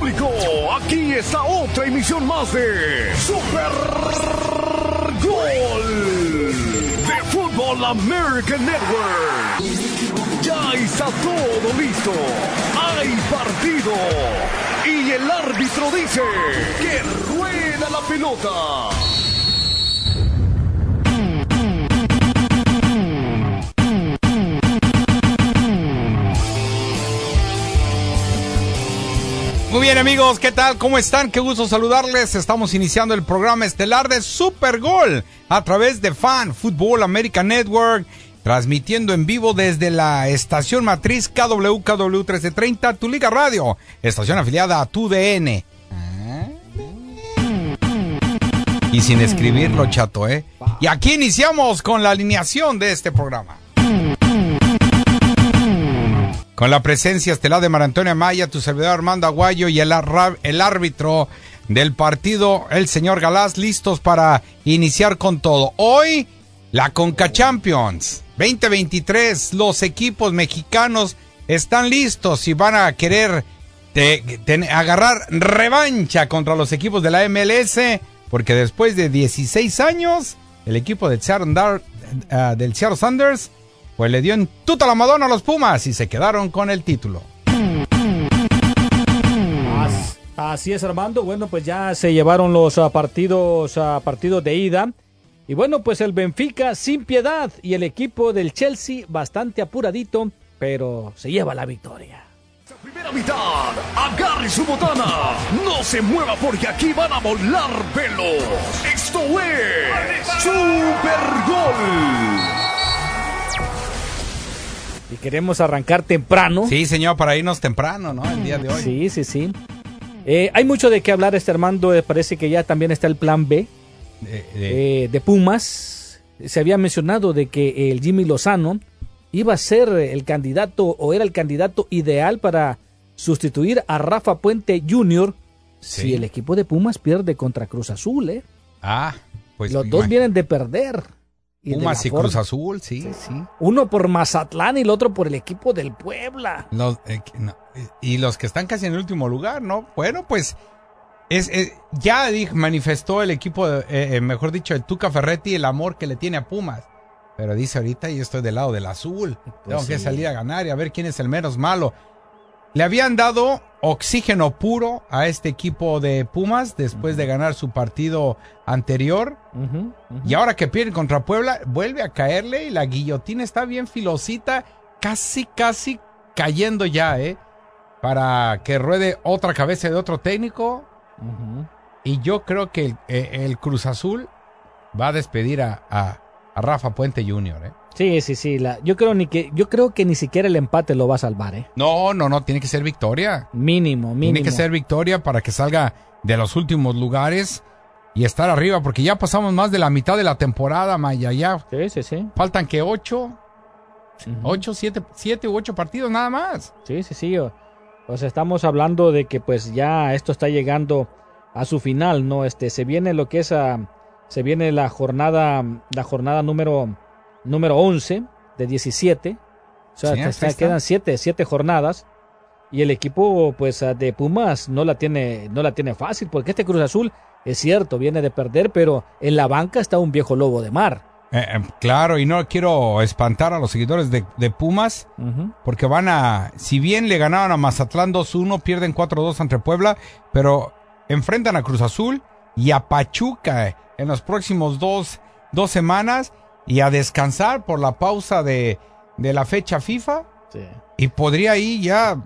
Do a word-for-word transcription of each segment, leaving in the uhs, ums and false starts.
público, aquí está otra emisión más de Super Gol de Fútbol American Network. Ya está todo listo, hay partido y el árbitro dice que rueda la pelota. Muy bien, amigos, ¿qué tal? ¿Cómo están? Qué gusto saludarles. Estamos iniciando el programa estelar de Super Gol a través de Fan Fútbol American Network, transmitiendo en vivo desde la estación matriz K W K W trece treinta, Tu Liga Radio, estación afiliada a Tu D N. Y sin escribirlo, chato, ¿eh? Y aquí iniciamos con la alineación de este programa. Con la presencia estelar de María Antonia Maya, tu servidor Armando Aguayo y el, arra- el árbitro del partido, el señor Galás, listos para iniciar con todo. Hoy, la Conca Champions veinte veintitrés, los equipos mexicanos están listos y van a querer te, te, agarrar revancha contra los equipos de la M L S, porque después de dieciséis años, el equipo del Seattle, uh, del Seattle Sounders pues le dio en tuta la Madonna a los Pumas y se quedaron con el título. Así es, Armando. Bueno, pues ya se llevaron los uh, partidos, uh, partidos de ida. Y bueno, pues el Benfica sin piedad y el equipo del Chelsea bastante apuradito, pero se lleva la victoria. Primera mitad, agarre su botana, no se mueva porque aquí van a volar pelos. Esto es Super Gol. Y queremos arrancar temprano. Sí, señor, para irnos temprano, ¿no? El día de hoy. Sí, sí, sí. Eh, hay mucho de qué hablar, este Armando. Eh, parece que ya también está el plan B de, de... Eh, de Pumas. Se había mencionado de que el Jimmy Lozano iba a ser el candidato o era el candidato ideal para sustituir a Rafa Puente junior Sí. Si el equipo de Pumas pierde contra Cruz Azul, ¿eh? Ah, pues... Los dos vienen de perder. Y Pumas y Cruz Azul, sí, sí, sí. Uno por Mazatlán y el otro por el equipo del Puebla. Los, eh, no, y los que están casi en el último lugar, ¿no? Bueno, pues es, es ya dije, manifestó el equipo, eh, eh, mejor dicho, el Tuca Ferretti, el amor que le tiene a Pumas. Pero dice ahorita, y estoy del lado del azul. Pues Tengo sí. que salir a ganar y a ver quién es el menos malo. Le habían dado oxígeno puro a este equipo de Pumas después uh-huh. de ganar su partido anterior. Uh-huh, uh-huh. Y ahora que pierden contra Puebla, vuelve a caerle y la guillotina está bien filosita, casi, casi cayendo ya, ¿eh? Para que ruede otra cabeza de otro técnico. Uh-huh. Y yo creo que el, el Cruz Azul va a despedir a, a, a Rafa Puente junior, ¿eh? Sí, sí, sí. La, yo creo ni que, yo creo que ni siquiera el empate lo va a salvar, ¿eh? No, no, no. Tiene que ser victoria. Mínimo, mínimo. Tiene que ser victoria para que salga de los últimos lugares y estar arriba, porque ya pasamos más de la mitad de la temporada, Maya. Ya sí, sí, sí. Faltan que ocho, uh-huh. ocho, siete, siete u ocho partidos nada más. Sí, sí, sí. O, o sea, estamos hablando de que pues ya esto está llegando a su final, ¿no? Este, se viene lo que es a, se viene la jornada, la jornada número número once de diecisiete, o sea, sí, está, quedan siete, siete jornadas y el equipo pues de Pumas no la tiene no la tiene fácil, porque este Cruz Azul es cierto, viene de perder, pero en la banca está un viejo lobo de mar. Eh, eh, claro, y no quiero espantar a los seguidores de, de Pumas, uh-huh. porque van a, si bien le ganaron a Mazatlán dos uno, pierden cuatro dos ante Puebla, pero enfrentan a Cruz Azul y a Pachuca en los próximos dos, dos semanas, y a descansar por la pausa de, de la fecha FIFA. Sí. Y podría ahí ya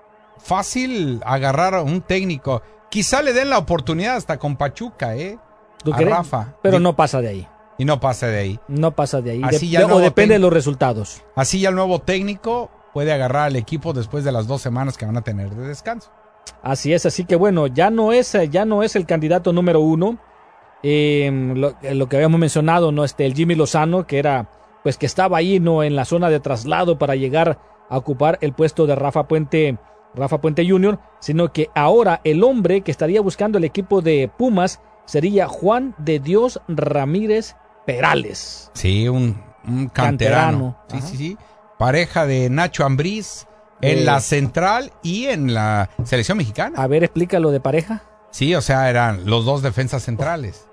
fácil agarrar a un técnico. Quizá le den la oportunidad hasta con Pachuca, ¿eh? ¿Tú a crees? Rafa. Pero no pasa de ahí. Y no pasa de ahí. No pasa de ahí. Así de, ya de, o depende tec- de los resultados. Así ya el nuevo técnico puede agarrar al equipo después de las dos semanas que van a tener de descanso. Así es, así que bueno, ya no es, ya no es el candidato número uno. Eh, lo, lo que habíamos mencionado, no este el Jimmy Lozano, que era pues que estaba ahí no en la zona de traslado para llegar a ocupar el puesto de Rafa Puente Rafa Puente junior, sino que ahora el hombre que estaría buscando el equipo de Pumas sería Juan de Dios Ramírez Perales. Sí, un, un canterano. canterano. Sí, sí, sí. Pareja de Nacho Ambriz En Eh, la central y en la selección mexicana. A ver, explícalo de pareja. Sí, o sea, eran los dos defensas centrales.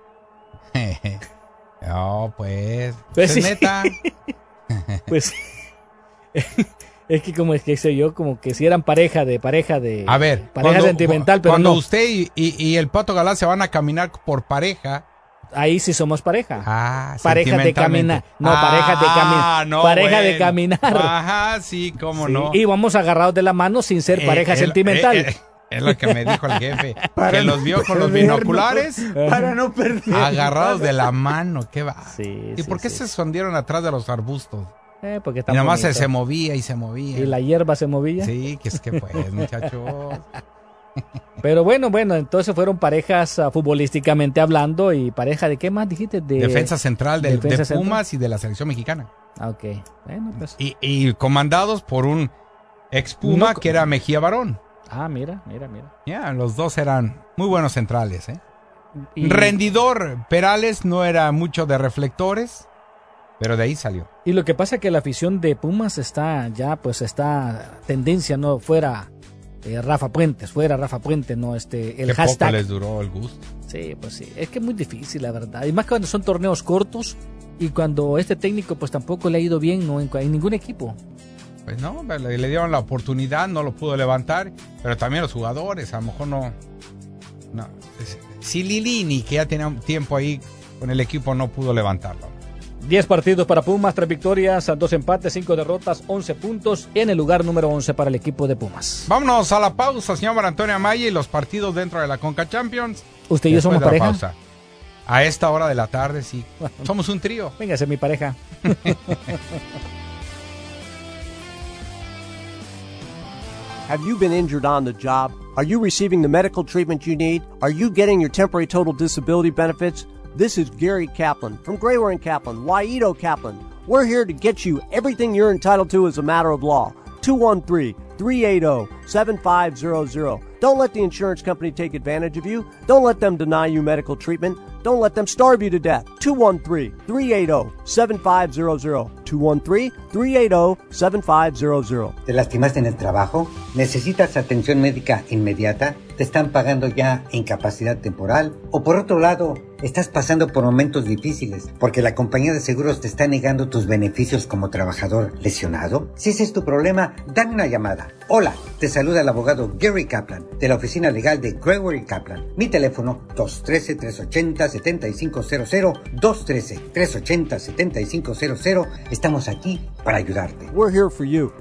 No, pues. Pues es sí. neta. Pues es que como es que sé yo, como que si eran pareja de pareja de A ver, pareja cuando, sentimental, pero cuando no. usted y, y, y el Pato Galán se van a caminar por pareja. Ahí sí somos pareja. Ah, Pareja de sentimentalmente. caminar. No, Ah, pareja de caminar. no, pareja de bueno. caminar. Ajá, sí, cómo Sí, no. y vamos agarrados de la mano sin ser Eh, pareja el- sentimental. eh, eh, es lo que me dijo el jefe. Para que no los vio con los perder, binoculares. Para no perder. Agarrados de la mano, qué va. Sí, ¿Y sí, por qué sí. se escondieron atrás de los arbustos? Eh, porque está Y nada más se, bonito. se movía y se movía. Y la hierba se movía. Sí, que es que pues, muchachos. Pero bueno, bueno, entonces fueron parejas uh, futbolísticamente hablando. ¿Y pareja de qué más dijiste? De Defensa central del- Defensa de central. Pumas y de la selección mexicana. Ah, ok. Bueno, pues. Y, y comandados por un ex Puma No- que era Mejía Barón. Ah, mira, mira, mira. Ya, los dos eran muy buenos centrales, ¿eh? Y, Rendidor, Perales no era mucho de reflectores, pero de ahí salió. y lo que pasa es que la afición de Pumas está ya, pues está tendencia, ¿no? Fuera eh, Rafa Puentes, fuera Rafa Puentes, ¿no? Este, el Qué hashtag. poco les duró el gusto. Sí, pues sí. Es que es muy difícil, la verdad. Y más cuando son torneos cortos y cuando este técnico, pues tampoco le ha ido bien, ¿no? En, en ningún equipo. Pues no, le, le dieron la oportunidad, no lo pudo levantar, pero también los jugadores, a lo mejor no. no si Lilini, que ya tenía un tiempo ahí con el equipo, no pudo levantarlo. diez partidos para Pumas, tres victorias, dos empates, cinco derrotas, once puntos en el lugar número once para el equipo de Pumas. Vámonos a la pausa, señor María Antonio Amaya, y los partidos dentro de la Conca Champions. ¿Usted y yo Después somos de la pareja? pausa. A esta hora de la tarde, sí. Somos un trío. Venga, esa es mi pareja. Have you been injured on the job? Are you receiving the medical treatment you need? Are you getting your temporary total disability benefits? This is Gary Kaplan from Grayware and Kaplan, Waito Kaplan. We're here to get you everything you're entitled to as a matter of law. two one three, three eight zero, seven five zero zero. Don't let the insurance company take advantage of you. Don't let them deny you medical treatment. Don't let them starve you to death. two one three, three eight zero, seven five zero zero. two one three, three eight zero, seven five zero zero. ¿Te lastimaste en el trabajo? ¿Necesitas atención médica inmediata? ¿Te están pagando ya incapacidad temporal? O por otro lado, estás pasando por momentos difíciles porque la compañía de seguros te está negando tus beneficios como trabajador lesionado? Si ese es tu problema, dame una llamada. Hola, te saluda el abogado Gary Kaplan de la oficina legal de Grayware y Kaplan. Mi teléfono dos uno tres, tres ocho cero, siete cinco cero cero, dos uno tres, tres ocho cero, siete cinco cero cero. Estamos aquí para ayudarte. We're here for you.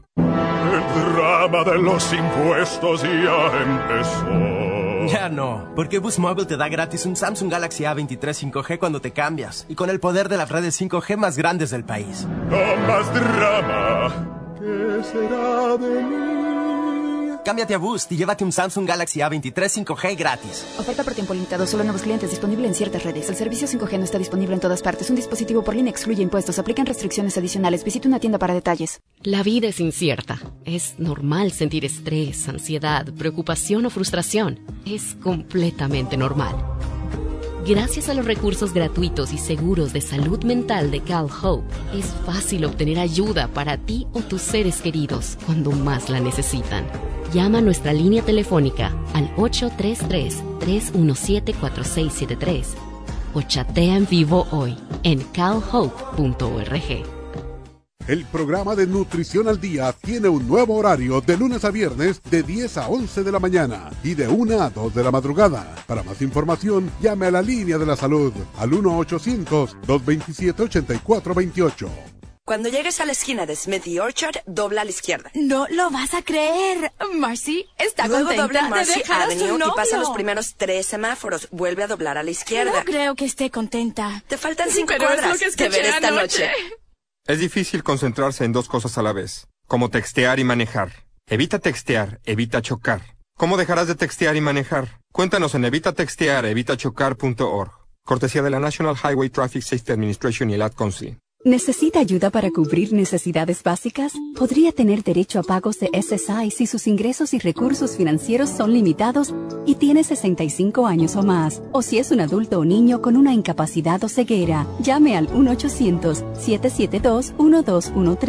El drama de los impuestos ya empezó. Ya no, porque Boost Mobile te da gratis un Samsung Galaxy A veintitrés cinco G cuando te cambias y con el poder de las redes cinco G más grandes del país. No más drama. ¿Qué será de mí? Cámbiate a Boost y llévate un Samsung Galaxy A veintitrés cinco G gratis. Oferta por tiempo limitado, solo nuevos clientes, disponible en ciertas redes. El servicio cinco G no está disponible en todas partes. Un dispositivo por línea excluye impuestos. Aplican restricciones adicionales. Visita una tienda para detalles. La vida es incierta. Es normal sentir estrés, ansiedad, preocupación o frustración. Es completamente normal. Gracias a los recursos gratuitos y seguros de salud mental de CalHope, es fácil obtener ayuda para ti o tus seres queridos cuando más la necesitan. Llama a nuestra línea telefónica al ocho tres tres, tres uno siete, cuatro seis siete tres o chatea en vivo hoy en cal hope punto org. El programa de Nutrición al Día tiene un nuevo horario de lunes a viernes de diez a once de la mañana y de una a dos de la madrugada. Para más información, llame a la línea de la salud al uno ochocientos, dos veintisiete, ochenta y cuatro veintiocho. Cuando llegues a la esquina de Smith y Orchard, dobla a la izquierda. No lo vas a creer. Marcy está Luego contenta dobla en Marcy de dejar a su Avenue y novio. pasa los primeros tres semáforos. Vuelve a doblar a la izquierda. No creo que esté contenta. Te faltan cinco Pero cuadras. es lo que escuché Te veré esta anoche. noche. Es difícil concentrarse en dos cosas a la vez, como textear y manejar. Evita textear, evita chocar. ¿Cómo dejarás de textear y manejar? Cuéntanos en evita textear, evita chocar punto org. Cortesía de la National Highway Traffic Safety Administration y el Ad Council. ¿Necesita ayuda para cubrir necesidades básicas? Podría tener derecho a pagos de S S I si sus ingresos y recursos financieros son limitados y tiene sesenta y cinco años o más, o si es un adulto o niño con una incapacidad o ceguera. Llame al uno ochocientos, siete siete dos, uno dos uno tres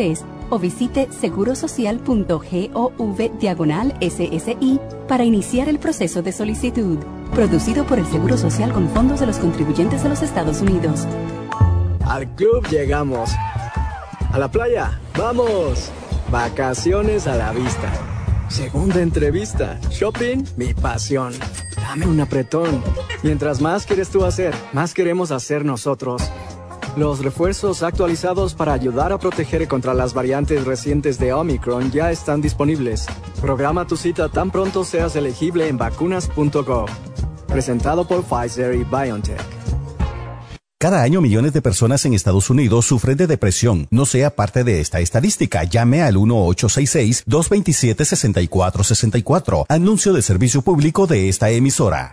o visite segurosocial.gov diagonal S S I para iniciar el proceso de solicitud. Producido por el Seguro Social con fondos de los contribuyentes de los Estados Unidos. Al club llegamos. A la playa, ¡vamos! Vacaciones a la vista. Segunda entrevista. Shopping, mi pasión. Dame un apretón. Mientras más quieres tú hacer, más queremos hacer nosotros. Los refuerzos actualizados para ayudar a proteger contra las variantes recientes de Omicron ya están disponibles. Programa tu cita tan pronto seas elegible en vacunas punto gov. Presentado por Pfizer y BioNTech. Cada año millones de personas en Estados Unidos sufren de depresión. No sea parte de esta estadística. Llame al uno ocho seis seis, dos dos siete, seis cuatro seis cuatro. Anuncio de servicio público de esta emisora.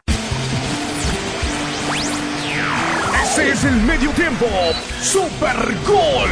Ese es el medio tiempo. Super Gol.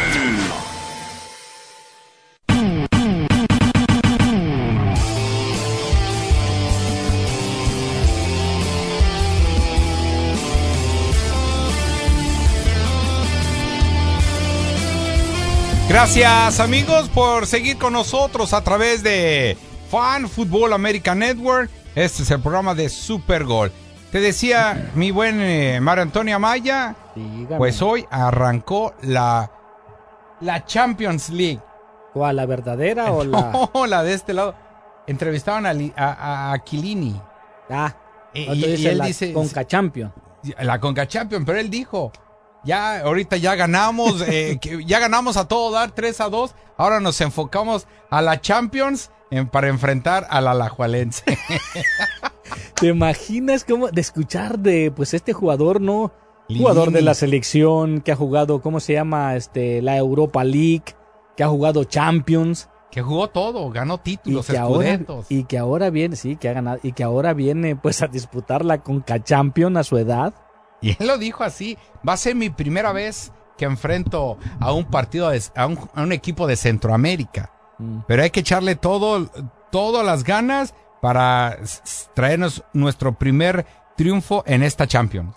Gracias amigos por seguir con nosotros a través de Fan Football American Network. Este es el programa de Super Gol. Te decía mi buen eh, Mario Antonio Amaya, dígame. Pues hoy arrancó la, la Champions League. ¿Cuál, la verdadera o la...? No, la de este lado. Entrevistaban a, a, a Chiellini. Ah, y, y, y él la dice... Conca Champions. La Conca Champions, pero él dijo... Ya, ahorita ya ganamos, eh, que ya ganamos a todo dar, tres a dos. Ahora nos enfocamos a la Champions en, para enfrentar a la Alajuelense. ¿Te imaginas cómo de escuchar de pues este jugador, no? Lini. Jugador de la selección que ha jugado, ¿cómo se llama? Este, la Europa League, que ha jugado Champions. Que jugó todo, ganó títulos, y que escudetos. Ahora, y que ahora viene, sí, que ha ganado, y que ahora viene pues a disputar la Conca Champions a su edad. Y él lo dijo así, va a ser mi primera vez que enfrento a un partido, de, a, un, a un equipo de Centroamérica. Mm. Pero hay que echarle todo, todas las ganas para traernos nuestro primer triunfo en esta Champions.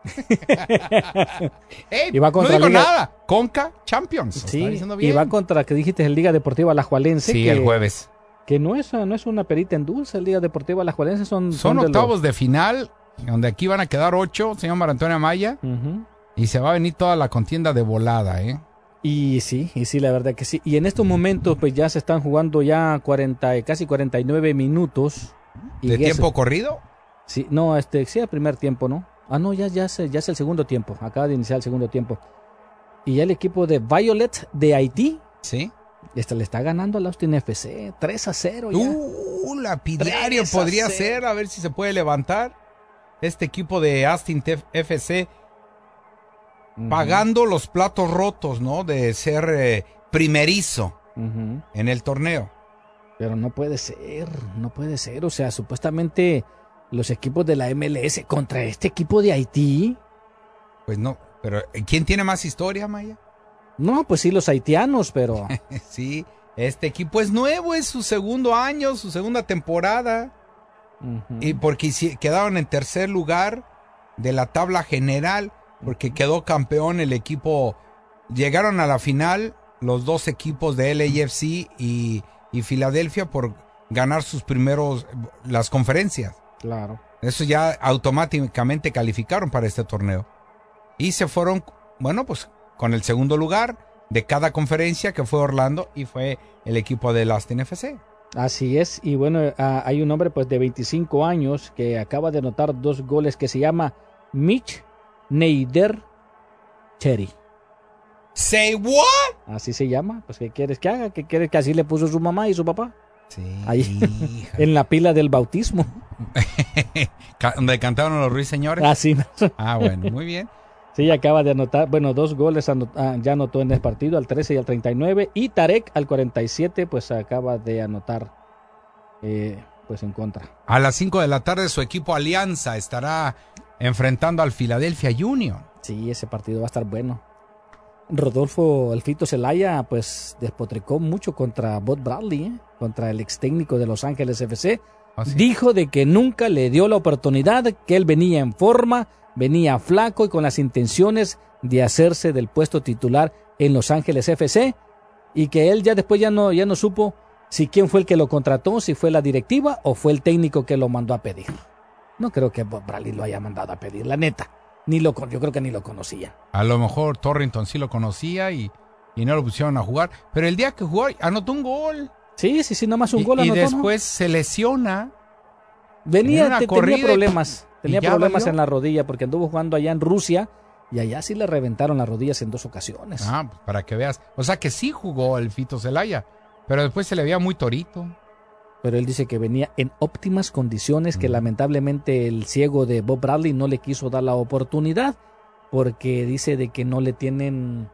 Hey, y va contra no digo Liga... nada, Conca Champions. Sí, y va contra, que dijiste, el Liga Deportiva Alajuelense. Sí, que, el jueves. Que no es, no es una perita en dulce, el Liga Deportiva Alajuelense. Son, son, son octavos de, los... de final, donde aquí van a quedar ocho, señor Mario Antonio Amaya, uh-huh. Y se va a venir toda la contienda de volada, ¿eh? Y sí, y sí, la verdad que sí. Y en estos momentos, pues ya se están jugando ya cuarenta, casi cuarenta y nueve minutos. ¿De tiempo eso, corrido? Sí, no, este, sí, el primer tiempo, ¿no? Ah, no, ya, ya, es, ya es el segundo tiempo. Acaba de iniciar el segundo tiempo. Y ya el equipo de Violet de Haití. Sí. Este, le está ganando al Austin F C. tres a cero ya. Uh, lapidario podría ser, a ver si se puede levantar. Este equipo de Austin F C uh-huh. pagando los platos rotos, ¿no? De ser eh, primerizo uh-huh. en el torneo. Pero no puede ser, no puede ser. O sea, supuestamente los equipos de la M L S contra este equipo de Haití. Pues no, pero ¿quién tiene más historia, Maya? No, pues sí, los haitianos, pero... sí, este equipo es nuevo, es su segundo año, su segunda temporada. Uh-huh. Y porque quedaron en tercer lugar de la tabla general, porque quedó campeón el equipo. Llegaron a la final los dos equipos de L A F C y, y Filadelfia por ganar sus primeros, las conferencias. Claro. Eso ya automáticamente calificaron para este torneo. Y se fueron, bueno, pues con el segundo lugar de cada conferencia, que fue Orlando, y fue el equipo del Austin F C. Así es, y bueno, uh, hay un hombre pues de veinticinco años que acaba de anotar dos goles, que se llama Mitch Neider Cherry. ¿Say what? Así se llama, pues ¿qué quieres que haga? ¿Qué quieres que así le puso su mamá y su papá? Sí. Ahí, en la pila del bautismo. ¿Donde cantaron los ruiseñores? Ah, sí. Ah, bueno, muy bien. Sí, acaba de anotar, bueno, dos goles anot- ah, ya anotó en el partido, al trece y al treinta y nueve, y Tarek al cuarenta y siete, pues acaba de anotar, eh, pues en contra. A las cinco de la tarde su equipo Alianza estará enfrentando al Philadelphia Union. Sí, ese partido va a estar bueno. Rodolfo Elfito Zelaya, pues despotricó mucho contra Bob Bradley, ¿eh? Contra el ex técnico de Los Ángeles F C. ¿Oh, sí? Dijo de que nunca le dio la oportunidad, que él venía en forma, venía flaco y con las intenciones de hacerse del puesto titular en Los Ángeles F C, y que él ya después ya no, ya no supo si quién fue el que lo contrató, si fue la directiva o fue el técnico que lo mandó a pedir. No creo que Bob Bradley lo haya mandado a pedir, la neta. Ni lo, yo creo que ni lo conocía. A lo mejor Torrington sí lo conocía y, y no lo pusieron a jugar. Pero el día que jugó, anotó un gol. Sí, sí, sí, nada más un y, gol anotó. Y después ¿no? se lesiona. Venía, te, tenía problemas. Y, tenía y problemas valió. en la rodilla porque anduvo jugando allá en Rusia y allá sí le reventaron las rodillas en dos ocasiones. Ah, pues para que veas. O sea que sí jugó el Fito Zelaya, pero después se le veía muy torito. Pero él dice que venía en óptimas condiciones, que mm. lamentablemente el ciego de Bob Bradley no le quiso dar la oportunidad, porque dice de que no le tienen...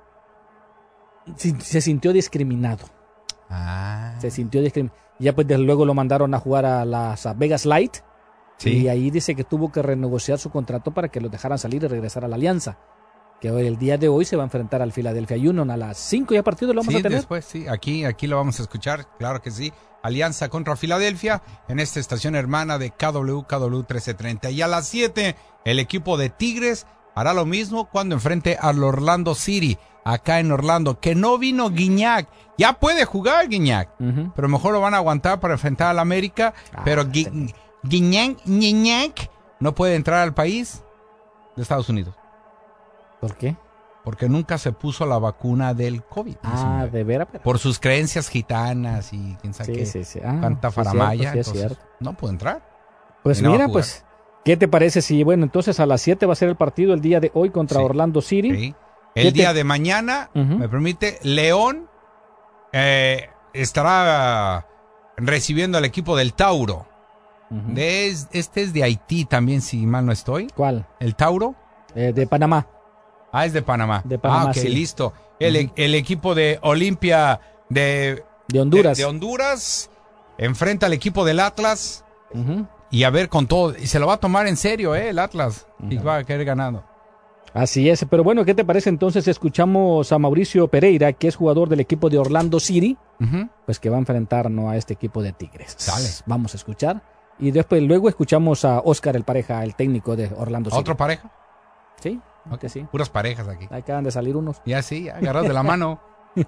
Se sintió discriminado. Ah. Se sintió discriminado. Ya pues desde luego lo mandaron a jugar a las a Vegas Light. Sí. Y ahí dice que tuvo que renegociar su contrato para que lo dejaran salir y regresar a la Alianza. Que hoy, el día de hoy se va a enfrentar al Philadelphia Union a las cinco ya partido lo vamos sí, a tener. Después, sí, aquí, aquí lo vamos a escuchar, claro que sí. Alianza contra Filadelfia en esta estación hermana de K W, K W trece treinta. Y a las siete, el equipo de Tigres hará lo mismo cuando enfrente al Orlando City, acá en Orlando, que no vino Guiñac. Ya puede jugar Guiñac, uh-huh. pero mejor lo van a aguantar para enfrentar al América. Ah, pero Gui- Guiñac, Guiñac no puede entrar al país de Estados Unidos. ¿Por qué? Porque nunca se puso la vacuna del COVID. Ah, ¿de veras? Por sus creencias gitanas y quién sabe sí, qué. Sí, sí. Ah, tanta sí, faramaya. Cierto, sí, entonces, no puede entrar. Pues no mira, pues, ¿qué te parece si, bueno, entonces a las siete va a ser el partido el día de hoy contra sí. Orlando City? Sí. El día te... de mañana, uh-huh. me permite, León eh, estará recibiendo al equipo del Tauro. Uh-huh. De, este es de Haití también, si mal no estoy. ¿Cuál? ¿El Tauro? Eh, de Panamá. Ah, es de Panamá. De Panamá, ah, ok, sí. listo. El, uh-huh. el equipo de Olimpia de, de Honduras. De, de Honduras enfrenta al equipo del Atlas. Uh-huh. Y a ver con todo. Y se lo va a tomar en serio, ¿eh? El Atlas. Uh-huh. Y va a querer ganando. Así es. Pero bueno, ¿qué te parece entonces? Escuchamos a Mauricio Pereira, que es jugador del equipo de Orlando City. Uh-huh. Pues que va a enfrentar, ¿no?, a este equipo de Tigres. Sale. Vamos a escuchar. Y después, luego escuchamos a Oscar, el pareja, el técnico de Orlando City. ¿Otro pareja? Sí. Okay, sí. Puras parejas aquí. Acaban de salir unos. Ya sí, agarrados de la mano.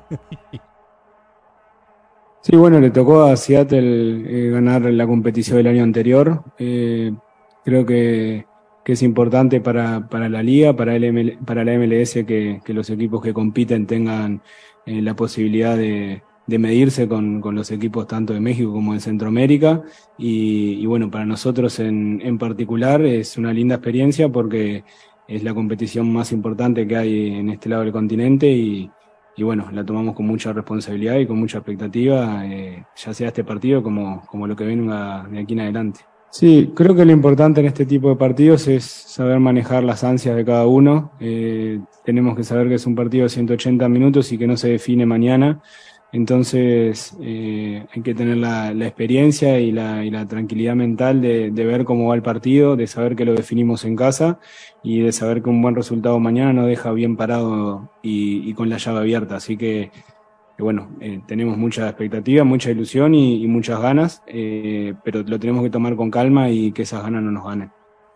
Sí, bueno, le tocó a Seattle eh, ganar la competición del año anterior. Eh, creo que, que es importante para, para la liga, para, el M L, para la M L S, que, que los equipos que compiten tengan eh, la posibilidad de, de medirse con, con los equipos tanto de México como de Centroamérica. Y, y bueno, para nosotros en, en particular es una linda experiencia porque es la competición más importante que hay en este lado del continente y, y bueno, la tomamos con mucha responsabilidad y con mucha expectativa, eh, ya sea este partido como, como lo que venga de aquí en adelante. Sí, creo que lo importante en este tipo de partidos es saber manejar las ansias de cada uno. Eh, tenemos que saber que es un partido de ciento ochenta minutos y que no se define mañana. Entonces eh, hay que tener la, la experiencia y la, y la tranquilidad mental de, de ver cómo va el partido, de saber que lo definimos en casa y de saber que un buen resultado mañana nos deja bien parado y, y con la llave abierta. Así que, que bueno, eh, tenemos mucha expectativa, mucha ilusión y, y muchas ganas, eh, pero lo tenemos que tomar con calma y que esas ganas no nos ganen.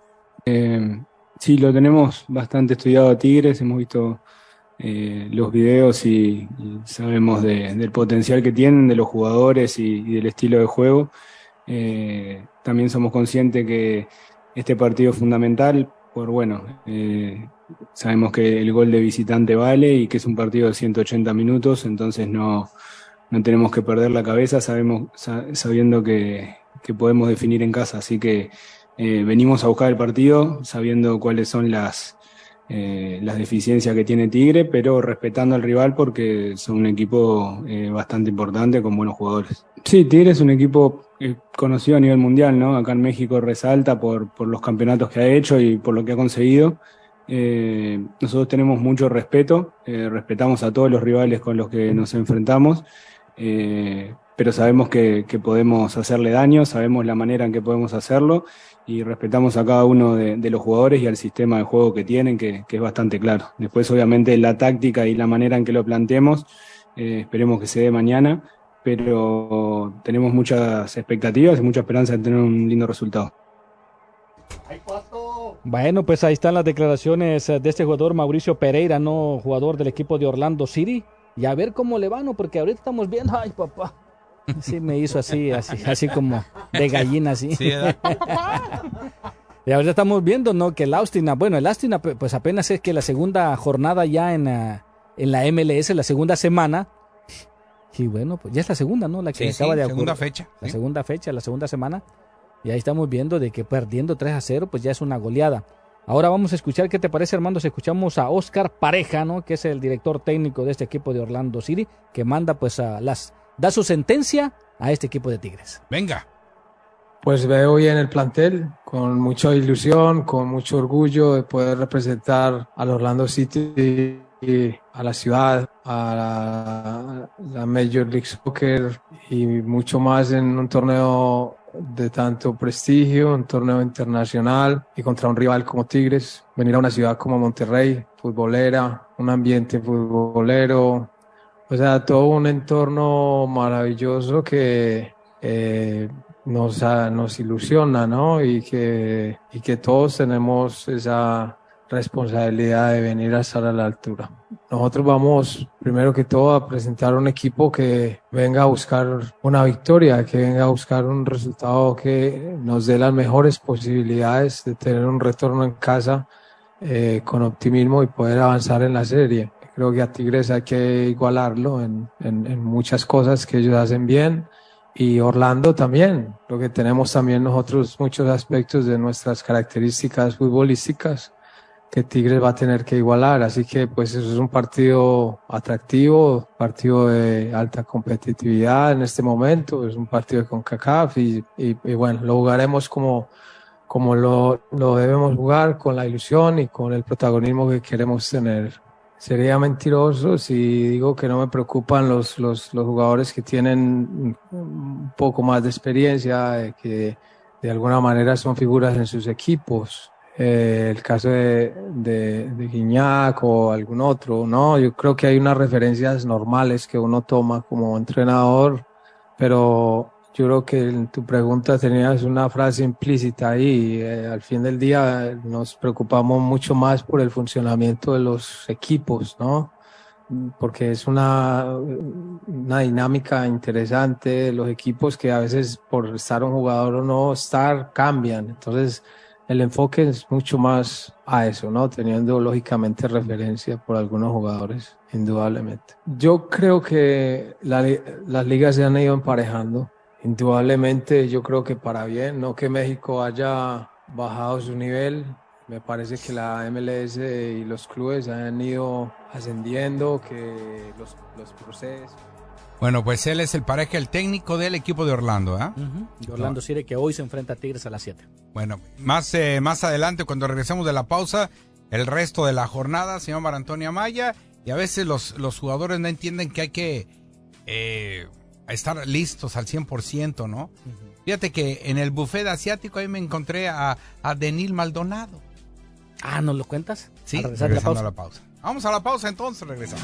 Eh, sí, lo tenemos bastante estudiado a Tigres, hemos visto Eh, los videos y, y sabemos de, del potencial que tienen, de los jugadores y, y del estilo de juego. Eh, también somos conscientes que este partido es fundamental, por bueno, eh, sabemos que el gol de visitante vale y que es un partido de ciento ochenta minutos, entonces no, no tenemos que perder la cabeza, sabemos, sabiendo que, que podemos definir en casa, así que eh, venimos a buscar el partido sabiendo cuáles son las Eh, las deficiencias que tiene Tigre, pero respetando al rival porque son un equipo eh, bastante importante con buenos jugadores. Sí, Tigre es un equipo eh, conocido a nivel mundial, ¿no? Acá en México resalta por, por los campeonatos que ha hecho y por lo que ha conseguido. Eh, nosotros tenemos mucho respeto, eh, respetamos a todos los rivales con los que nos enfrentamos, eh, pero sabemos que, que podemos hacerle daño, sabemos la manera en que podemos hacerlo y respetamos a cada uno de, de los jugadores y al sistema de juego que tienen, que, que es bastante claro. Después, obviamente, la táctica y la manera en que lo planteemos, eh, esperemos que se dé mañana, pero tenemos muchas expectativas y mucha esperanza de tener un lindo resultado. Bueno, pues ahí están las declaraciones de este jugador Mauricio Pereira, no jugador del equipo de Orlando City, y a ver cómo le van, ¿no? Porque ahorita estamos viendo, ay papá, sí me hizo así, así, así como de gallina, así. Sí, y ahorita estamos viendo, ¿no? Que el Austin, bueno, el Austin pues apenas es que la segunda jornada ya en, uh, en la M L S, la segunda semana. Y bueno, pues ya es la segunda, ¿no? La que sí, acaba sí, de segunda fecha. La sí. segunda fecha, la segunda semana. Y ahí estamos viendo de que perdiendo tres a cero, pues ya es una goleada. Ahora vamos a escuchar, ¿qué te parece, Armando? Si escuchamos a Oscar Pareja, ¿no? Que es el director técnico de este equipo de Orlando City, que manda, pues, a las, da su sentencia a este equipo de Tigres. Venga. Pues veo hoy en el plantel, con mucha ilusión, con mucho orgullo de poder representar al Orlando City, a la ciudad, a la, la Major League Soccer y mucho más en un torneo de tanto prestigio, un torneo internacional y contra un rival como Tigres. Venir a una ciudad como Monterrey, futbolera, un ambiente futbolero, o sea, todo un entorno maravilloso que eh, nos, nos ilusiona, ¿no? Y que, y que todos tenemos esa responsabilidad de venir a estar a la altura. Nosotros vamos, primero que todo, a presentar un equipo que venga a buscar una victoria, que venga a buscar un resultado que nos dé las mejores posibilidades de tener un retorno en casa eh, con optimismo y poder avanzar en la serie. Creo que a Tigres hay que igualarlo en, en, en muchas cosas que ellos hacen bien, y Orlando también. Lo que tenemos también nosotros muchos aspectos de nuestras características futbolísticas que Tigres va a tener que igualar, así que pues eso es un partido atractivo, partido de alta competitividad en este momento, es un partido de CONCACAF y, y, y bueno, lo jugaremos como, como lo, lo debemos jugar, con la ilusión y con el protagonismo que queremos tener. Sería mentiroso si digo que no me preocupan los, los, los jugadores que tienen un poco más de experiencia, que de alguna manera son figuras en sus equipos. Eh, el caso de, de, de Guiñac o algún otro, ¿no? Yo creo que hay unas referencias normales que uno toma como entrenador, pero yo creo que en tu pregunta tenías una frase implícita ahí. Eh, al fin del día nos preocupamos mucho más por el funcionamiento de los equipos, ¿no? Porque es una, una dinámica interesante, los equipos que a veces por estar un jugador o no estar cambian, entonces el enfoque es mucho más a eso, ¿no? Teniendo lógicamente referencia por algunos jugadores, indudablemente. Yo creo que la, las ligas se han ido emparejando, indudablemente yo creo que para bien, no que México haya bajado su nivel, me parece que la M L S y los clubes han ido ascendiendo, que los, los procesos... Bueno, pues él es el Pareja, el técnico del equipo de Orlando, ¿eh? Uh-huh. De Orlando City, que hoy se enfrenta a Tigres a las siete. Bueno, más, eh, más adelante, cuando regresemos de la pausa, el resto de la jornada, señor Marantonio Amaya, y a veces los, los jugadores no entienden que hay que eh, estar listos al cien por ciento, ¿no? Uh-huh. Fíjate que en el buffet asiático ahí me encontré a, a Denil Maldonado. Ah, ¿nos lo cuentas? Sí, regresando a la pausa. Vamos a la pausa entonces, regresamos.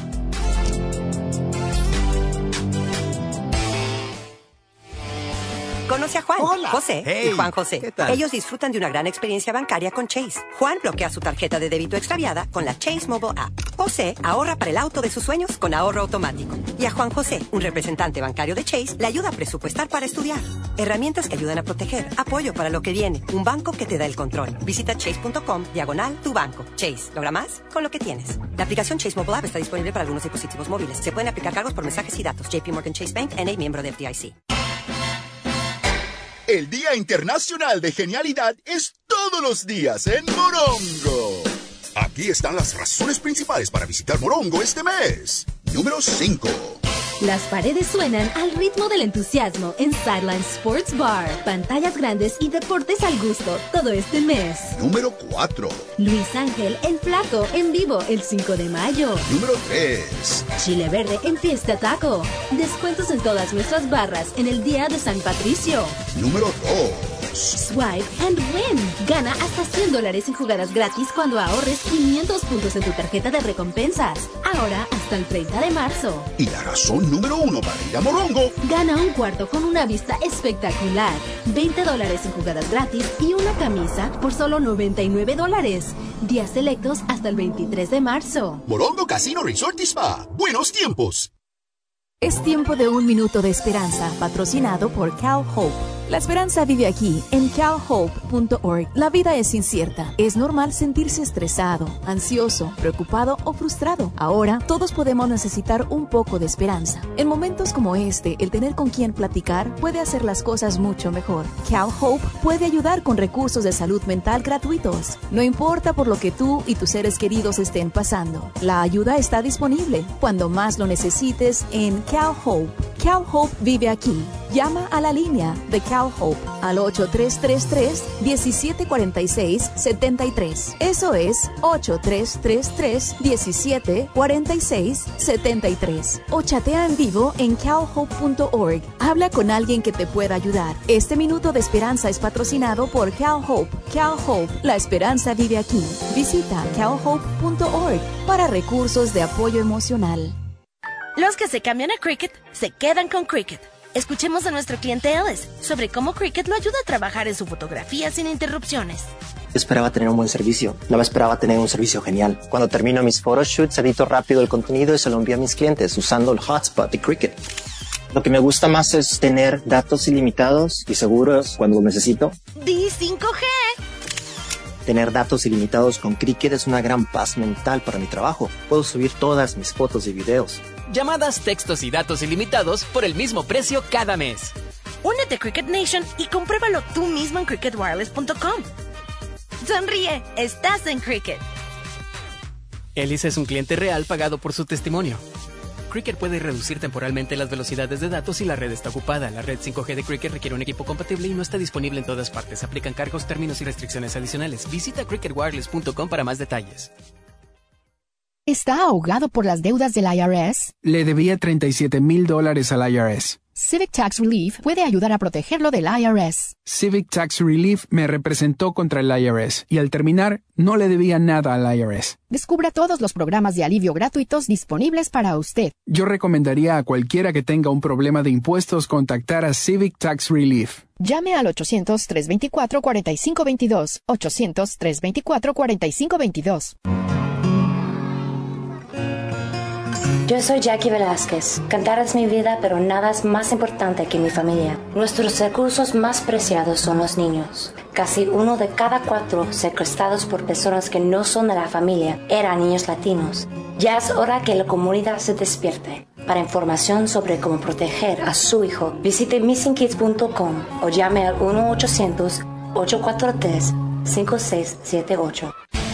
Conoce a Juan, Hola. José Hey. y Juan José. ¿Qué tal? Ellos disfrutan de una gran experiencia bancaria con Chase. Juan bloquea su tarjeta de débito extraviada con la Chase Mobile App. José ahorra para el auto de sus sueños con ahorro automático. Y a Juan José, un representante bancario de Chase, le ayuda a presupuestar para estudiar. Herramientas que ayudan a proteger. Apoyo para lo que viene. Un banco que te da el control. Visita chase.com, diagonal, tu banco. Chase, logra más con lo que tienes. La aplicación Chase Mobile App está disponible para algunos dispositivos móviles. Se pueden aplicar cargos por mensajes y datos. J P Morgan Chase Bank, N A, miembro de F D I C. El Día Internacional de Genialidad es todos los días en Morongo. Aquí están las razones principales para visitar Morongo este mes. Número cinco. Las paredes suenan al ritmo del entusiasmo en Sideline Sports Bar. Pantallas grandes y deportes al gusto todo este mes. Número cuatro. Luis Ángel, el Flaco, en vivo el cinco de mayo. Número tres. Chile Verde en Fiesta Taco. Descuentos en todas nuestras barras en el día de San Patricio. Número dos. Swipe and win. Gana hasta cien dólares en jugadas gratis cuando ahorres quinientos puntos en tu tarjeta de recompensas. Ahora hasta el treinta de marzo. Y la razón número uno para ir a Morongo. Gana un cuarto con una vista espectacular. veinte dólares en jugadas gratis y una camisa por solo noventa y nueve dólares. Días selectos hasta el veintitrés de marzo. Morongo Casino Resort y Spa. Buenos tiempos. Es tiempo de un minuto de esperanza, patrocinado por Cal Hope. La esperanza vive aquí, en cal hope punto org. La vida es incierta. Es normal sentirse estresado, ansioso, preocupado o frustrado. Ahora, todos podemos necesitar un poco de esperanza. En momentos como este, el tener con quien platicar puede hacer las cosas mucho mejor. Cal Hope puede ayudar con recursos de salud mental gratuitos. No importa por lo que tú y tus seres queridos estén pasando. La ayuda está disponible cuando más lo necesites en Cal Hope. Cal Hope vive aquí. Llama a la línea de Cal Hope al ocho tres tres tres, uno siete cuatro seis, siete tres. Eso es ocho tres tres tres, uno siete cuatro seis, siete tres. O chatea en vivo en cal hope punto org. Habla con alguien que te pueda ayudar. Este minuto de esperanza es patrocinado por Cal Hope. Cal Hope, la esperanza vive aquí. Visita cal hope punto org para recursos de apoyo emocional. Los que se cambian a Cricut se quedan con Cricut. Escuchemos a nuestro cliente Ellis sobre cómo Cricut lo ayuda a trabajar en su fotografía sin interrupciones. Esperaba tener un buen servicio. No me esperaba tener un servicio genial. Cuando termino mis photoshoots, edito rápido el contenido y se lo envío a mis clientes usando el hotspot de Cricut. Lo que me gusta más es tener datos ilimitados y seguros cuando lo necesito. ¡Di cinco G! Tener datos ilimitados con Cricut es una gran paz mental para mi trabajo. Puedo subir todas mis fotos y videos. Llamadas, textos y datos ilimitados por el mismo precio cada mes. Únete a Cricut Nation y compruébalo tú mismo en cricut wireless punto com. Sonríe, estás en Cricut. Ellis es un cliente real pagado por su testimonio. Cricut puede reducir temporalmente las velocidades de datos si la red está ocupada. La red cinco G de Cricut requiere un equipo compatible y no está disponible en todas partes. Aplican cargos, términos y restricciones adicionales. Visita cricut wireless punto com para más detalles. ¿Está ahogado por las deudas del I R S? Le debía treinta y siete mil dólares al I R S. Civic Tax Relief puede ayudar a protegerlo del I R S. Civic Tax Relief me representó contra el I R S y al terminar no le debía nada al I R S. Descubra todos los programas de alivio gratuitos disponibles para usted. Yo recomendaría a cualquiera que tenga un problema de impuestos contactar a Civic Tax Relief. Llame al ochocientos, tres veinticuatro, cuarenta y cinco veintidós. ochocientos, tres veinticuatro, cuarenta y cinco veintidós. Yo soy Jackie Velázquez. Cantar es mi vida, pero nada es más importante que mi familia. Nuestros recursos más preciados son los niños. Casi uno de cada cuatro secuestrados por personas que no son de la familia eran niños latinos. Ya es hora que la comunidad se despierte. Para información sobre cómo proteger a su hijo, visite missing kids punto com o llame al uno ochocientos, ocho cuatro tres, cinco seis siete ocho.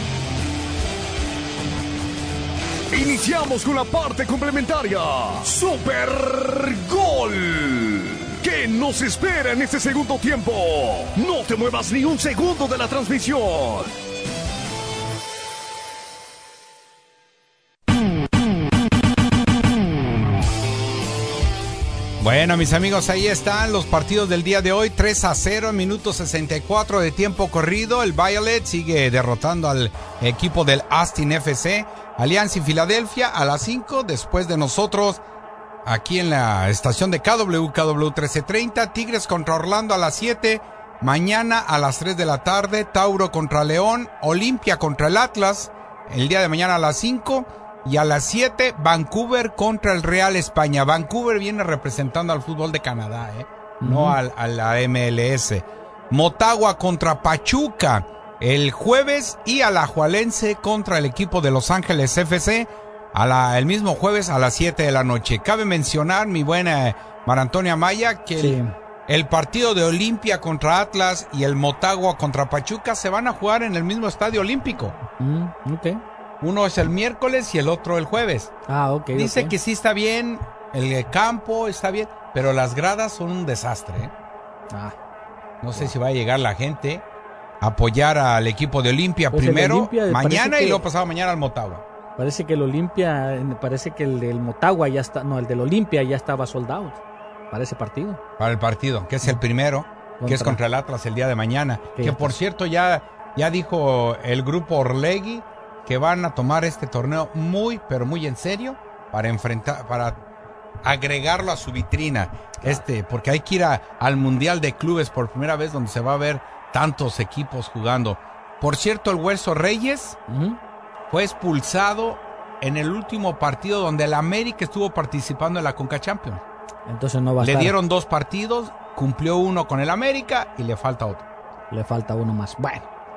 Iniciamos con la parte complementaria. Super Gol. ¿Qué nos espera en este segundo tiempo? No te muevas ni un segundo de la transmisión. Bueno, mis amigos, ahí están los partidos del día de hoy. tres a cero, minuto sesenta y cuatro de tiempo corrido. El Violet sigue derrotando al equipo del Austin F C. Alianza y Filadelfia a las cinco, después de nosotros, aquí en la estación de K W, K W trece treinta. Tigres contra Orlando a las siete. Mañana a las tres de la tarde, Tauro contra León. Olimpia contra el Atlas, el día de mañana a las cinco. Y a las siete, Vancouver contra el Real España. Vancouver viene representando al fútbol de Canadá, ¿eh? Uh-huh. No al, a la M L S. Motagua contra Pachuca el jueves, y Alajuelense contra el equipo de Los Ángeles F C a la, el mismo jueves a las siete de la noche. Cabe mencionar, mi buena María Antonia Maya, que sí. el, el partido de Olimpia contra Atlas y el Motagua contra Pachuca se van a jugar en el mismo estadio olímpico. Mm, ok. Uno es el miércoles y el otro el jueves. Ah, ok. Dice okay. que sí está bien, el campo está bien, pero las gradas son un desastre, ¿eh? Ah. No sé si va a llegar la gente a apoyar al equipo de Olimpia pues primero, Olimpia, mañana que, y luego pasado mañana al Motagua. Parece que el Olimpia, parece que el del Motagua ya está, no, el del Olimpia ya estaba sold out para ese partido. Para el partido, que es el primero. contra... que es contra el Atlas el día de mañana. Sí, que por está. cierto ya, ya dijo el grupo Orlegui que van a tomar este torneo muy, pero muy en serio para enfrentar, para agregarlo a su vitrina, este, porque hay que ir a, al Mundial de Clubes por primera vez, donde se va a ver tantos equipos jugando. Por cierto, el Hueso Reyes uh-huh. fue expulsado en el último partido donde el América estuvo participando en la Conca Champions. Entonces no va a Le estar. dieron dos partidos, cumplió uno con el América y le falta otro. Le falta uno más. Bueno.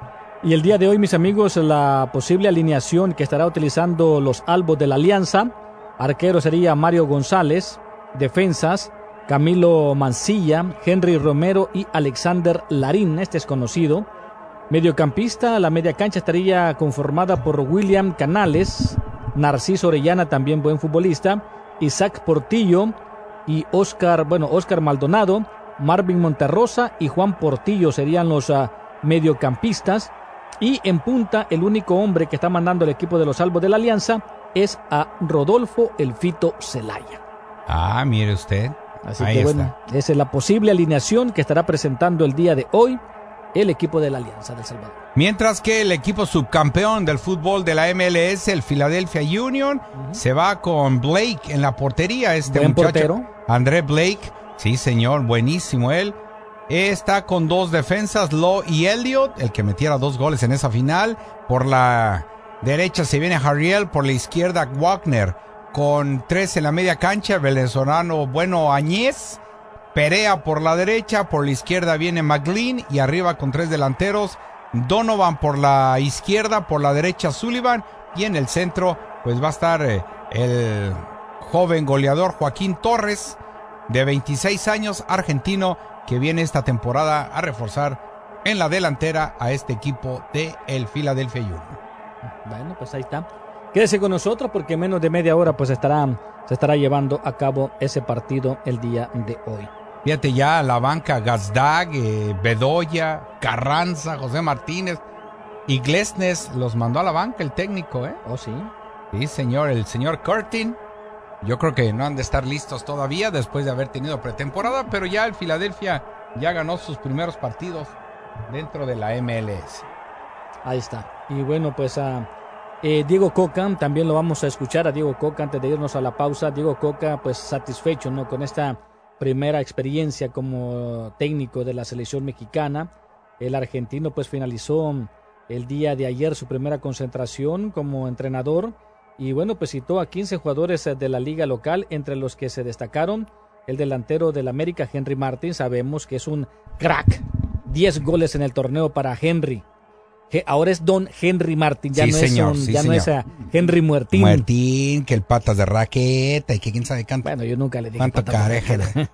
Y el día de hoy, mis amigos, la posible alineación que estará utilizando los Albos de la Alianza. Arquero sería Mario González. Defensas, Camilo Mancilla, Henry Romero y Alexander Larín. Este es conocido. Mediocampista, la media cancha estaría conformada por William Canales, Narciso Orellana, también buen futbolista, Isaac Portillo y Oscar, bueno, Oscar Maldonado, Marvin Monterrosa y Juan Portillo serían los uh, mediocampistas. Y en punta, el único hombre que está mandando el equipo de los Albos de la Alianza es a Rodolfo El Fito Zelaya. Ah, mire usted. Así Ahí que está. bueno, esa es la posible alineación que estará presentando el día de hoy el equipo de la Alianza del Salvador. Mientras que el equipo subcampeón del fútbol de la M L S, el Philadelphia Union, uh-huh. se va con Blake en la portería. Este Buen muchacho, portero. André Blake, sí señor, buenísimo él. Está con dos defensas, Lowe y Elliott, el que metiera dos goles en esa final. Por la derecha se viene Harriel, por la izquierda Wagner, con tres en la media cancha, venezolano Bueno Añez. Perea por la derecha, por la izquierda viene McLean y arriba con tres delanteros, Donovan por la izquierda, por la derecha Sullivan y en el centro pues va a estar eh, el joven goleador Joaquín Torres, de veintiséis años, argentino, que viene esta temporada a reforzar en la delantera a este equipo de el Philadelphia Union. Bueno, pues ahí está. Quédese con nosotros porque en menos de media hora pues estará, se estará llevando a cabo ese partido el día de hoy. Fíjate ya la banca, Gazdag, eh, Bedoya, Carranza, José Martínez y Glesnes los mandó a la banca el técnico, ¿eh? Oh, sí. Sí, señor, el señor Curtin. Yo creo que no han de estar listos todavía después de haber tenido pretemporada, pero ya el Philadelphia ya ganó sus primeros partidos dentro de la M L S. Ahí está. Y bueno, pues a uh, eh, Diego Coca, también lo vamos a escuchar a Diego Coca antes de irnos a la pausa. Diego Coca, pues satisfecho, ¿no? Con esta primera experiencia como técnico de la selección mexicana. El argentino pues finalizó el día de ayer su primera concentración como entrenador y bueno, pues citó a quince jugadores de la liga local, entre los que se destacaron el delantero del América, Henry Martin. Sabemos que es un crack, diez goles en el torneo para Henry. Ahora es Don Henry Martin, ya sí, no señor, es un, sí, ya señor. no es a Henry Muertín. Muertín, que el patas de raqueta y que quién sabe cuánto. Bueno, yo nunca le dije cuánto careja.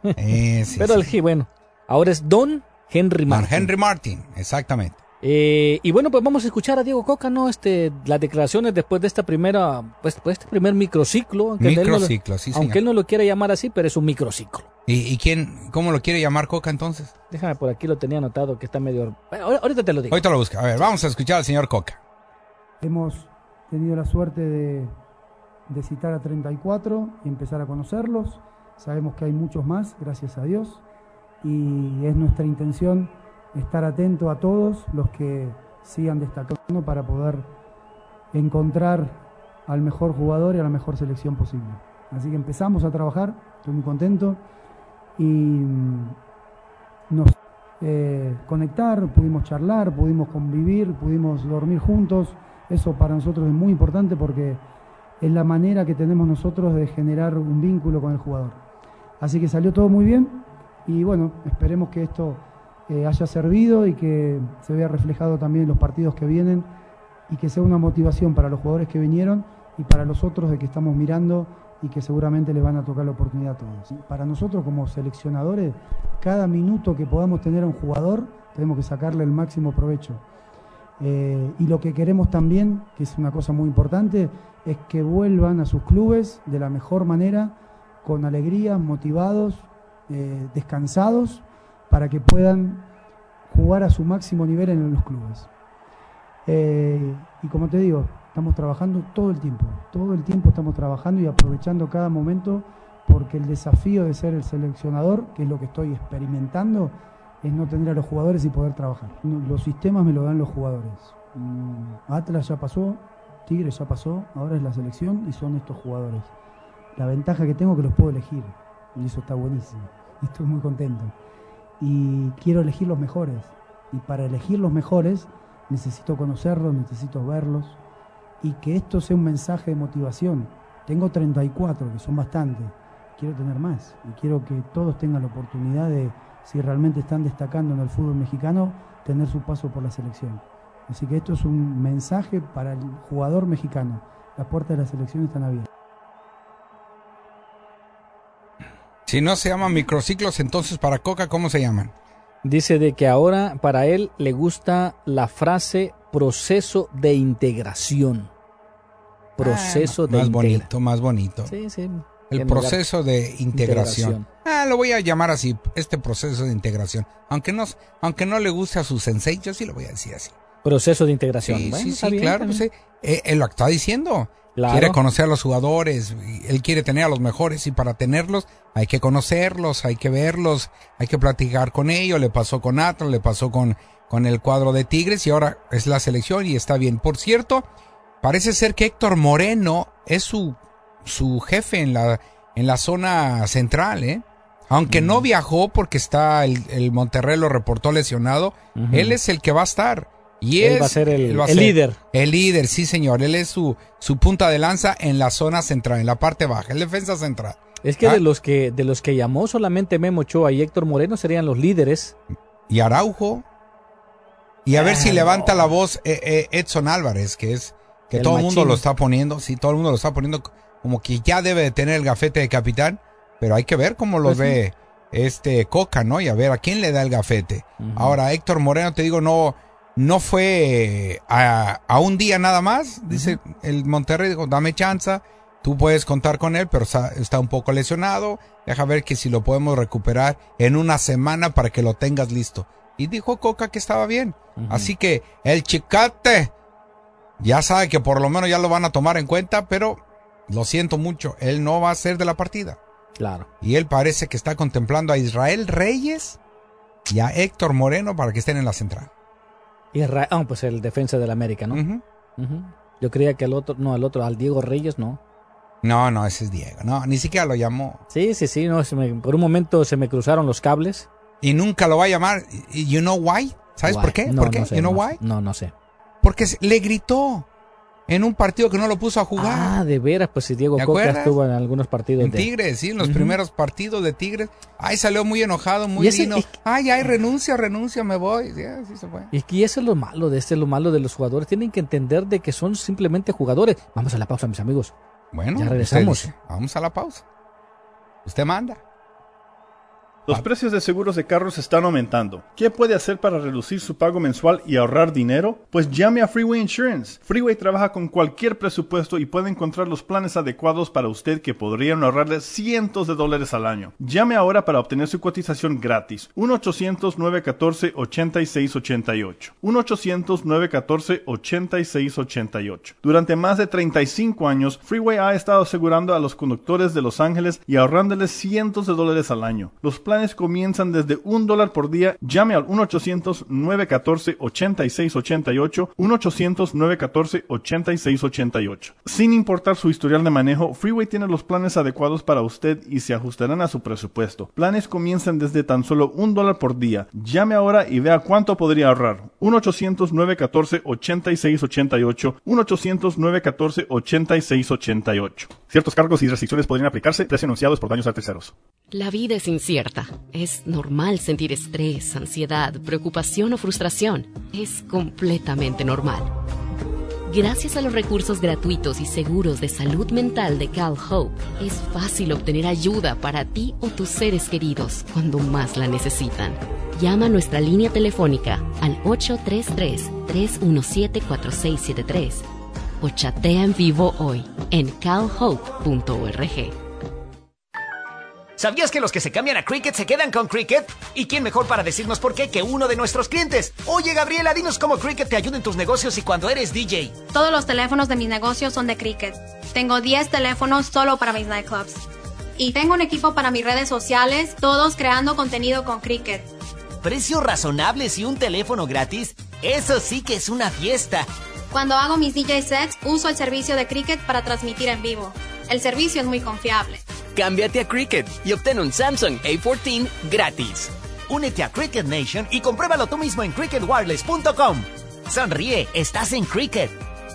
eh, sí, Pero sí. el bueno, ahora es Don Henry Martin. Don Henry Martin, exactamente. Eh, y bueno, pues vamos a escuchar a Diego Coca, ¿no? Este, las declaraciones después de esta primera, pues, pues este primer microciclo. Aunque Microciclo, él no, sí, señor. Aunque él no lo quiera llamar así, pero es un microciclo. ¿Y, y quién, cómo lo quiere llamar Coca entonces? Déjame, por aquí lo tenía anotado que está medio... Bueno, ahorita te lo digo. Ahorita lo busca. A ver, vamos a escuchar al señor Coca. Hemos tenido la suerte de, de citar a treinta y cuatro y empezar a conocerlos. Sabemos que hay muchos más, gracias a Dios. Y es nuestra intención estar atento a todos los que sigan destacando para poder encontrar al mejor jugador y a la mejor selección posible. Así que empezamos a trabajar, estoy muy contento y nos eh, conectar, pudimos charlar, pudimos convivir, pudimos dormir juntos. Eso para nosotros es muy importante porque es la manera que tenemos nosotros de generar un vínculo con el jugador. Así que salió todo muy bien y bueno, esperemos que esto eh, haya servido y que se vea reflejado también en los partidos que vienen y que sea una motivación para los jugadores que vinieron y para los otros de que estamos mirando y que seguramente les van a tocar la oportunidad a todos. Para nosotros como seleccionadores, cada minuto que podamos tener a un jugador, tenemos que sacarle el máximo provecho. Eh, y lo que queremos también, que es una cosa muy importante, es que vuelvan a sus clubes de la mejor manera, con alegría, motivados, eh, descansados, para que puedan jugar a su máximo nivel en los clubes. Eh, y como te digo, estamos trabajando todo el tiempo, todo el tiempo estamos trabajando y aprovechando cada momento, porque el desafío de ser el seleccionador, que es lo que estoy experimentando, es no tener a los jugadores y poder trabajar. No, los sistemas me lo dan los jugadores. Mm, Atlas ya pasó, Tigres ya pasó, ahora es la selección y son estos jugadores. La ventaja que tengo es que los puedo elegir y eso está buenísimo. Estoy muy contento. Y quiero elegir los mejores. Y para elegir los mejores necesito conocerlos, necesito verlos y que esto sea un mensaje de motivación. Tengo treinta y cuatro, que son bastantes. Quiero tener más y quiero que todos tengan la oportunidad de, si realmente están destacando en el fútbol mexicano, tener su paso por la selección. Así que esto es un mensaje para el jugador mexicano. Las puertas de la selección están abiertas. Si no se llaman microciclos, entonces para Coca, ¿cómo se llaman? Dice de que ahora para él le gusta la frase proceso de integración. Proceso ah, de más integración. bonito, más bonito. Sí, sí. El proceso de integración. integración. Ah, lo voy a llamar así, este proceso de integración. Aunque no, aunque no le guste a su sensei, yo sí lo voy a decir así. Proceso de integración. Sí, bueno, sí, sí, bien, claro. Pues, eh, él lo está diciendo. Claro. Quiere conocer a los jugadores, él quiere tener a los mejores y para tenerlos hay que conocerlos, hay que verlos, hay que platicar con ellos. Le pasó con Atlas, le pasó con, con el cuadro de Tigres y ahora es la selección y está bien. Por cierto, parece ser que Héctor Moreno es su, su jefe en la, en la zona central, ¿eh? Aunque uh-huh. no viajó porque está el, el Monterrey lo reportó lesionado, uh-huh. él es el que va a estar. Y él es, va a ser el, va a el ser líder. El líder, sí señor. Él es su, su punta de lanza en la zona central, en la parte baja, el defensa central. Es que ¿Ah? de los que de los que llamó solamente Memo Ochoa y Héctor Moreno serían los líderes. Y Araujo. Y a ah, ver si no. levanta la voz eh, eh, Edson Álvarez, que es que el todo el mundo lo está poniendo. Sí, todo el mundo lo está poniendo como que ya debe de tener el gafete de capitán. Pero hay que ver cómo lo pues ve sí. este Coca, ¿no? Y a ver a quién le da el gafete. Uh-huh. Ahora, Héctor Moreno, te digo, no... No fue a, a un día nada más, dice uh-huh. el Monterrey, dijo, dame chance, tú puedes contar con él, pero está, está un poco lesionado, deja ver que si lo podemos recuperar en una semana para que lo tengas listo. Y dijo Coca que estaba bien, uh-huh. así que el Chicate ya sabe que por lo menos ya lo van a tomar en cuenta, pero lo siento mucho, él no va a ser de la partida. Claro. Y él parece que está contemplando a Israel Reyes y a Héctor Moreno para que estén en la central. Israel, oh, pues el defensa del América, ¿no? Uh-huh. Uh-huh. Yo creía que el otro, no, el otro, al Diego Reyes, no. No, no, ese es Diego, no, ni siquiera lo llamó. Sí, sí, sí, no, se me, por un momento se me cruzaron los cables. Y nunca lo va a llamar, you know why? ¿Sabes why? por qué? No, ¿Por qué? No sé, you know no, why? No, no sé. Porque le gritó en un partido que no lo puso a jugar. Ah, de veras, pues si Diego Coca estuvo en algunos partidos en de... Tigres, sí, en los uh-huh. primeros partidos de Tigres. Ay, salió muy enojado, muy ese, digno. Es... Ay, ay, renuncia, renuncia, me voy. Sí, así se fue. Y es que eso es lo malo, de este es lo malo de los jugadores. Tienen que entender de que son simplemente jugadores. Vamos a la pausa, mis amigos. Bueno, ya regresamos. Dice, vamos a la pausa. Usted manda. Los precios de seguros de carros están aumentando. ¿Qué puede hacer para reducir su pago mensual y ahorrar dinero? Pues llame a Freeway Insurance. Freeway trabaja con cualquier presupuesto y puede encontrar los planes adecuados para usted que podrían ahorrarle cientos de dólares al año. Llame ahora para obtener su cotización gratis. uno ochocientos, nueve uno cuatro, ocho seis ocho ocho. uno ochocientos, nueve uno cuatro, ocho seis ocho ocho. Durante más de treinta y cinco años, Freeway ha estado asegurando a los conductores de Los Ángeles y ahorrándoles cientos de dólares al año. Los planes comienzan desde un dólar por día. Llame al uno ochocientos, nueve uno cuatro, ocho seis ocho ocho, uno ochocientos, nueve uno cuatro, ocho seis ocho ocho. Sin importar su historial de manejo, Freeway tiene los planes adecuados para usted y se ajustarán a su presupuesto. Planes comienzan desde tan solo un dólar por día. Llame ahora y vea cuánto podría ahorrar. uno ochocientos, nueve uno cuatro, ocho seis ocho ocho, uno ochocientos, nueve uno cuatro, ocho seis ocho ocho. Ciertos cargos y restricciones podrían aplicarse. Precio anunciados por daños a terceros. La vida es incierta. Es normal sentir estrés, ansiedad, preocupación o frustración. Es completamente normal. Gracias a los recursos gratuitos y seguros de salud mental de Cal Hope, es fácil obtener ayuda para ti o tus seres queridos cuando más la necesitan. Llama a nuestra línea telefónica al ocho tres tres, tres uno siete, cuatro seis siete tres o chatea en vivo hoy en cal hope punto org. ¿Sabías que los que se cambian a Cricket se quedan con Cricket? ¿Y quién mejor para decirnos por qué que uno de nuestros clientes? Oye, Gabriela, dinos cómo Cricket te ayuda en tus negocios y cuando eres D J. Todos los teléfonos de mis negocios son de Cricket. Tengo diez teléfonos solo para mis nightclubs. Y tengo un equipo para mis redes sociales, todos creando contenido con Cricket. precios razonables y un teléfono gratis, eso sí que es una fiesta. Cuando hago mis D J sets, uso el servicio de Cricket para transmitir en vivo. El servicio es muy confiable. Cámbiate a Cricket y obtén un Samsung A catorce gratis. Únete a Cricket Nation y compruébalo tú mismo en cricket wireless punto com. Sonríe, estás en Cricket.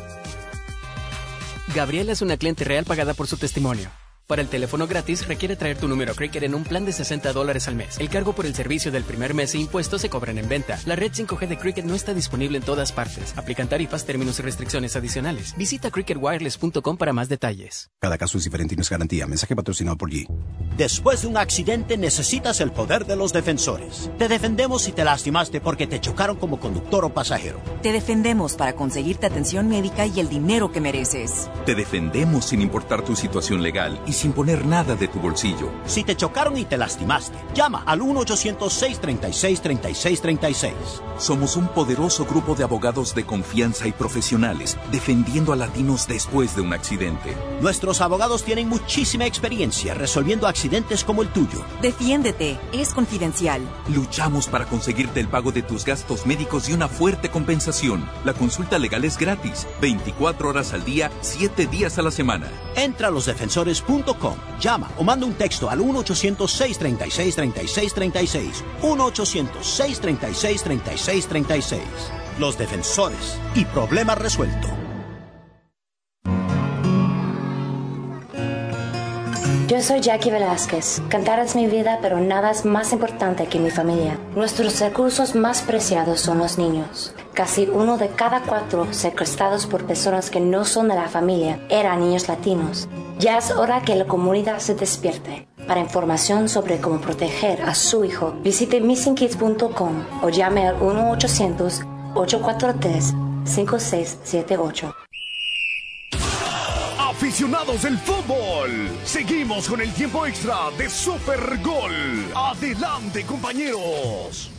Gabriela es una cliente real pagada por su testimonio. Para el teléfono gratis requiere traer tu número Cricket en un plan de sesenta dólares al mes. El cargo por el servicio del primer mes e impuestos se cobran en venta. La red cinco G de Cricket no está disponible en todas partes. Aplican tarifas, términos y restricciones adicionales. Visita cricket wireless punto com para más detalles. Cada caso es diferente y no es garantía. Mensaje patrocinado por G. Después de un accidente necesitas el poder de los defensores. Te defendemos si te lastimaste porque te chocaron como conductor o pasajero. Te defendemos para conseguirte atención médica y el dinero que mereces. Te defendemos sin importar tu situación legal y sin poner nada de tu bolsillo. Si te chocaron y te lastimaste, llama al uno ochocientos, seis treinta y seis, treinta y seis treinta y seis. Somos un poderoso grupo de abogados de confianza y profesionales defendiendo a latinos después de un accidente. Nuestros abogados tienen muchísima experiencia resolviendo accidentes como el tuyo. Defiéndete, es confidencial. Luchamos para conseguirte el pago de tus gastos médicos y una fuerte compensación. La consulta legal es gratis, veinticuatro horas al día, siete días a la semana. Entra a los defensores punto com, llama o manda un texto al uno ochocientos, seis treinta y seis, treinta y seis treinta y seis. uno ochocientos, seis treinta y seis, treinta y seis treinta y seis. Los Defensores y problema resuelto. Yo soy Jackie Velázquez. Cantar es mi vida, pero nada es más importante que mi familia. Nuestros recursos más preciados son los niños. Casi uno de cada cuatro secuestrados por personas que no son de la familia eran niños latinos. Ya es hora que la comunidad se despierte. Para información sobre cómo proteger a su hijo, visite missing kids punto com o llame al uno ochocientos, ocho cuatro tres, cinco seis siete ocho. Aficionados del fútbol, seguimos con el tiempo extra de Super Gol. Adelante, compañeros.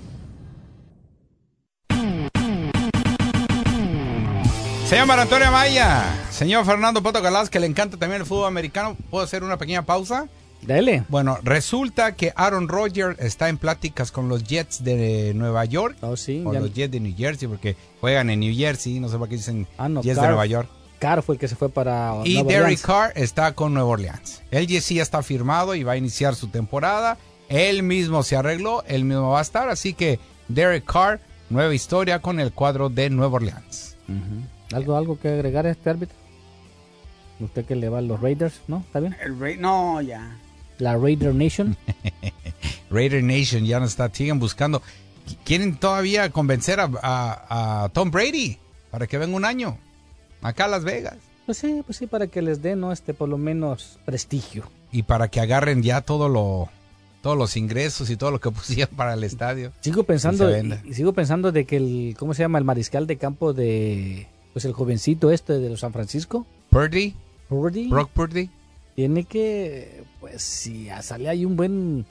Señor Mario Antonio Amaya, señor Fernando Poto Galás, que le encanta también el fútbol americano, ¿puedo hacer una pequeña pausa? Dale. Bueno, resulta que Aaron Rodgers está en pláticas con los Jets de Nueva York. Oh, sí. O ya... los Jets de New Jersey, porque juegan en New Jersey, no sé por qué dicen ah, no, Jets Carr, de Nueva York. Carr fue el que se fue para Y Nueva Derek Orleans. Carr está con Nueva Orleans. Él sí ya está firmado y va a iniciar su temporada. Él mismo se arregló, él mismo va a estar. Así que Derek Carr, nueva historia con el cuadro de Nueva Orleans. Uh-huh. ¿Algo, ¿Algo que agregar a este árbitro? Usted que le va a los Raiders, ¿no? ¿Está bien? El Ra- no, ya. La Raider Nation. Raider Nation ya no está, siguen buscando. Quieren todavía convencer a, a, a Tom Brady para que venga un año acá a Las Vegas. Pues sí, pues sí, para que les den, ¿no? Este, por lo menos prestigio. Y para que agarren ya todo lo, todos los ingresos y todo lo que pusieron para el estadio. Sigo pensando, y, y sigo pensando de que el, ¿cómo se llama? El mariscal de campo de, pues el jovencito este de los San Francisco. Purdy. Purdy. Brock Purdy. Tiene que, pues si sale ahí un buen,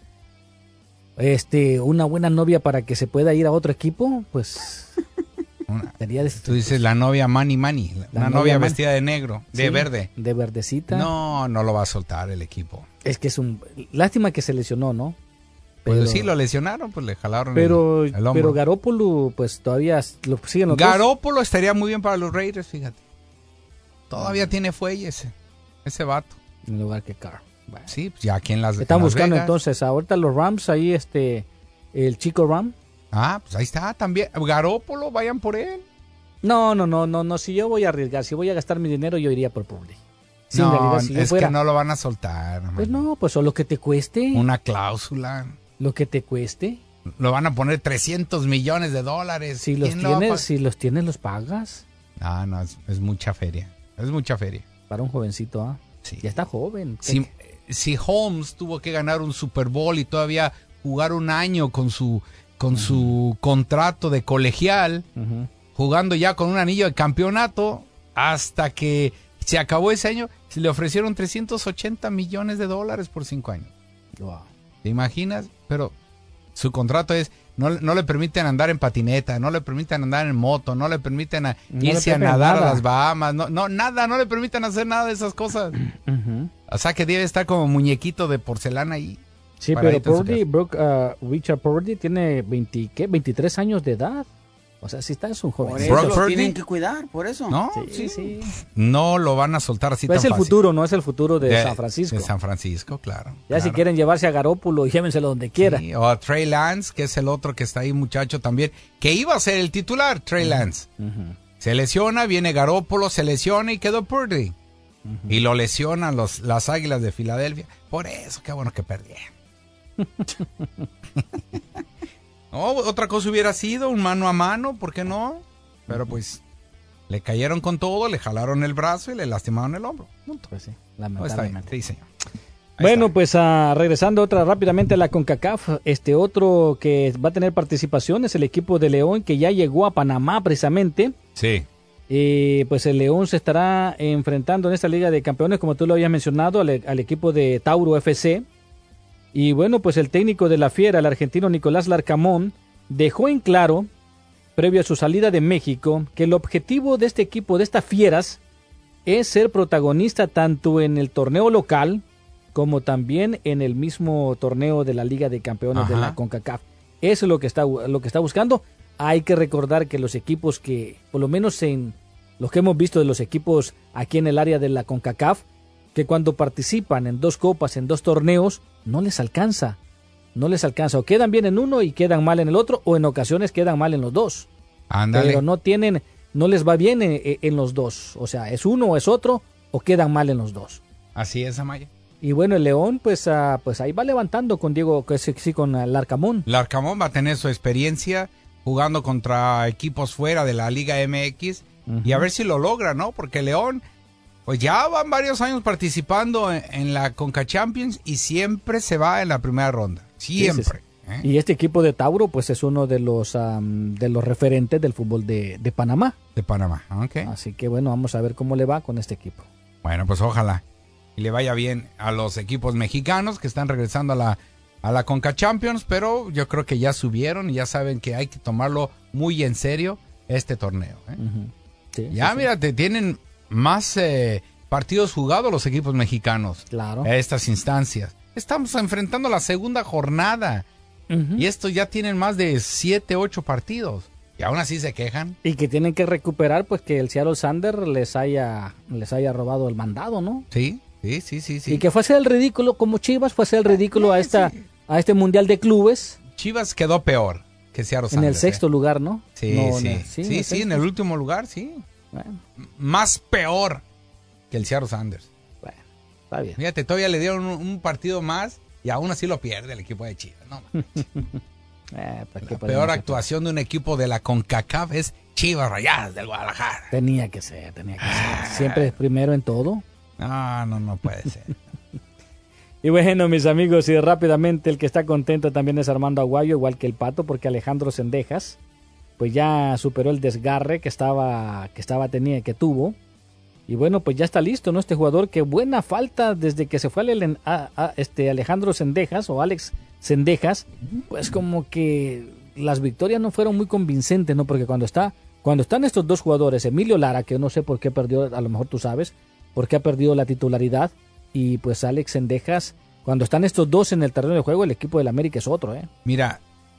este, una buena novia para que se pueda ir a otro equipo, pues una, sería de, tú dices la novia Manny Manny, la una novia, novia man, vestida de negro, de sí, verde. De verdecita. No, no lo va a soltar el equipo. Es que es un, lástima que se lesionó, ¿no? Pero pues sí, lo lesionaron, pues le jalaron pero, el, el hombro. Pero Garoppolo, pues todavía lo siguen los Garoppolo dos. Estaría muy bien para los Raiders, fíjate. Todavía tiene fuelle ese, ese vato. En lugar que Carr. Bueno, sí, pues ya aquí en las están en buscando Las entonces ahorita los Rams ahí este el chico Ram. Ah, pues ahí está también Garoppolo, vayan por él. No, no, no, no, no, si yo voy a arriesgar, si voy a gastar mi dinero yo iría por Purdy. Sí, no, en realidad, si es fuera, que no lo van a soltar. Pues man. no, pues solo que te cueste. Una cláusula. Lo que te cueste. Lo van a poner trescientos millones de dólares. Si los tienes, si los tienes los pagas. Ah, no, es, es mucha feria. Es mucha feria. Para un jovencito, ¿ah? ¿eh? Sí. Ya está joven. Si, si Holmes tuvo que ganar un Super Bowl y todavía jugar un año con su con uh-huh. su contrato de colegial, uh-huh. jugando ya con un anillo de campeonato, hasta que se acabó ese año, se le ofrecieron trescientos ochenta millones de dólares por cinco años. Wow. ¿Te imaginas? Pero su contrato es, no, no le permiten andar en patineta, no le permiten andar en moto, no le permiten a, no irse le a nadar nada. a las Bahamas, no, no, nada, no le permiten hacer nada de esas cosas. Uh-huh. O sea que debe estar como muñequito de porcelana ahí. Sí, pero Purdy, Brooke, uh, Richard Purdy tiene veinte, ¿qué? veintitrés años de edad. O sea, si está, es un joven. Por eso lo tienen que cuidar, por eso. No, sí, sí. No lo van a soltar así pues tan es el fácil. futuro, no es el futuro de, de San Francisco. De San Francisco, claro. Ya claro. si quieren llevarse a Garoppolo, llévenselo donde quiera. Sí, o a Trey Lance, que es el otro que está ahí, muchacho, también, que iba a ser el titular, Trey Lance. Uh-huh. Se lesiona, viene Garoppolo, se lesiona y quedó Purdy. Uh-huh. Y lo lesionan los, las Águilas de Filadelfia. Por eso, qué bueno que perdieron. No, otra cosa hubiera sido un mano a mano, ¿por qué no? Pero pues le cayeron con todo, le jalaron el brazo y le lastimaron el hombro. No, pues sí, lamentablemente. Sí, señor. Ahí bueno, está. pues uh, regresando otra rápidamente a la CONCACAF, este otro que va a tener participación es el equipo de León, que ya llegó a Panamá precisamente. Sí. Eh, pues el León se estará enfrentando en esta Liga de Campeones, como tú lo habías mencionado, al, al equipo de Tauro F C. Y bueno, pues el técnico de la Fiera, el argentino Nicolás Larcamón, dejó en claro, previo a su salida de México, que el objetivo de este equipo, de estas Fieras, es ser protagonista tanto en el torneo local como también en el mismo torneo de la Liga de Campeones Ajá. de la CONCACAF. Eso es lo que está, lo que está buscando. Hay que recordar que los equipos que, por lo menos en los que hemos visto de los equipos aquí en el área de la CONCACAF, que cuando participan en dos copas, en dos torneos, no les alcanza. No les alcanza. O quedan bien en uno y quedan mal en el otro, o en ocasiones quedan mal en los dos. Ándale. Pero no tienen, no les va bien en, en los dos. O sea, es uno o es otro, o quedan mal en los dos. Así es, Amaya. Y bueno, el León, pues, uh, pues ahí va levantando con Diego, que sí, sí, con uh, Larcamón. Larcamón va a tener su experiencia jugando contra equipos fuera de la Liga M X uh-huh. y a ver si lo logra, ¿no? Porque León, pues ya van varios años participando en, en la Conca Champions y siempre se va en la primera ronda. Siempre. Sí, sí, sí. ¿eh? Y este equipo de Tauro, pues es uno de los um, de los referentes del fútbol de, de Panamá. De Panamá, ok. Así que bueno, vamos a ver cómo le va con este equipo. Bueno, pues ojalá y le vaya bien a los equipos mexicanos que están regresando a la, a la Conca Champions, pero yo creo que ya subieron y ya saben que hay que tomarlo muy en serio este torneo. ¿eh? Uh-huh. Sí, ya, sí, mira, sí. te tienen más eh, partidos jugados los equipos mexicanos. Claro. A estas instancias. Estamos enfrentando la segunda jornada. Uh-huh. Y estos ya tienen más de siete, ocho partidos. Y aún así se quejan. Y que tienen que recuperar, pues, que el Seattle Sanders les haya, les haya robado el mandado, ¿no? Sí, sí, sí, sí. sí. Y que fue a hacer el ridículo, como Chivas fue a hacer el ridículo a esta, sí. a este Mundial de Clubes. Chivas quedó peor que Seattle Sanders. En el sexto eh. lugar, ¿no? Sí, no, sí. No, sí, sí, sí, en el último lugar, sí. Bueno. Más peor que el Seattle Sanders. Bueno, está bien. Fíjate, todavía le dieron un, un partido más y aún así lo pierde el equipo de Chivas. No, eh, pues la peor actuación de un equipo de la CONCACAF es Chivas Rayadas del Guadalajara. Tenía que ser, tenía que ah. ser. Siempre es primero en todo. No, no, no puede ser. Y bueno, mis amigos, y rápidamente el que está contento también es Armando Aguayo, igual que el Pato, porque Alejandro Cendejas pues ya superó el desgarre que estaba que estaba tenía que tuvo. Y bueno, pues ya está listo, ¿no? Este jugador, que buena falta desde que se fue el, a, a, este Alejandro Cendejas o Alex Cendejas, pues como que las victorias no fueron muy convincentes, ¿no? Porque cuando está cuando están estos dos jugadores, Emilio Lara, que no sé por qué perdió, a lo mejor tú sabes, por qué ha perdido la titularidad, y pues Alex Cendejas, cuando están estos dos en el terreno de juego, el equipo del América es otro, ¿eh? Mira,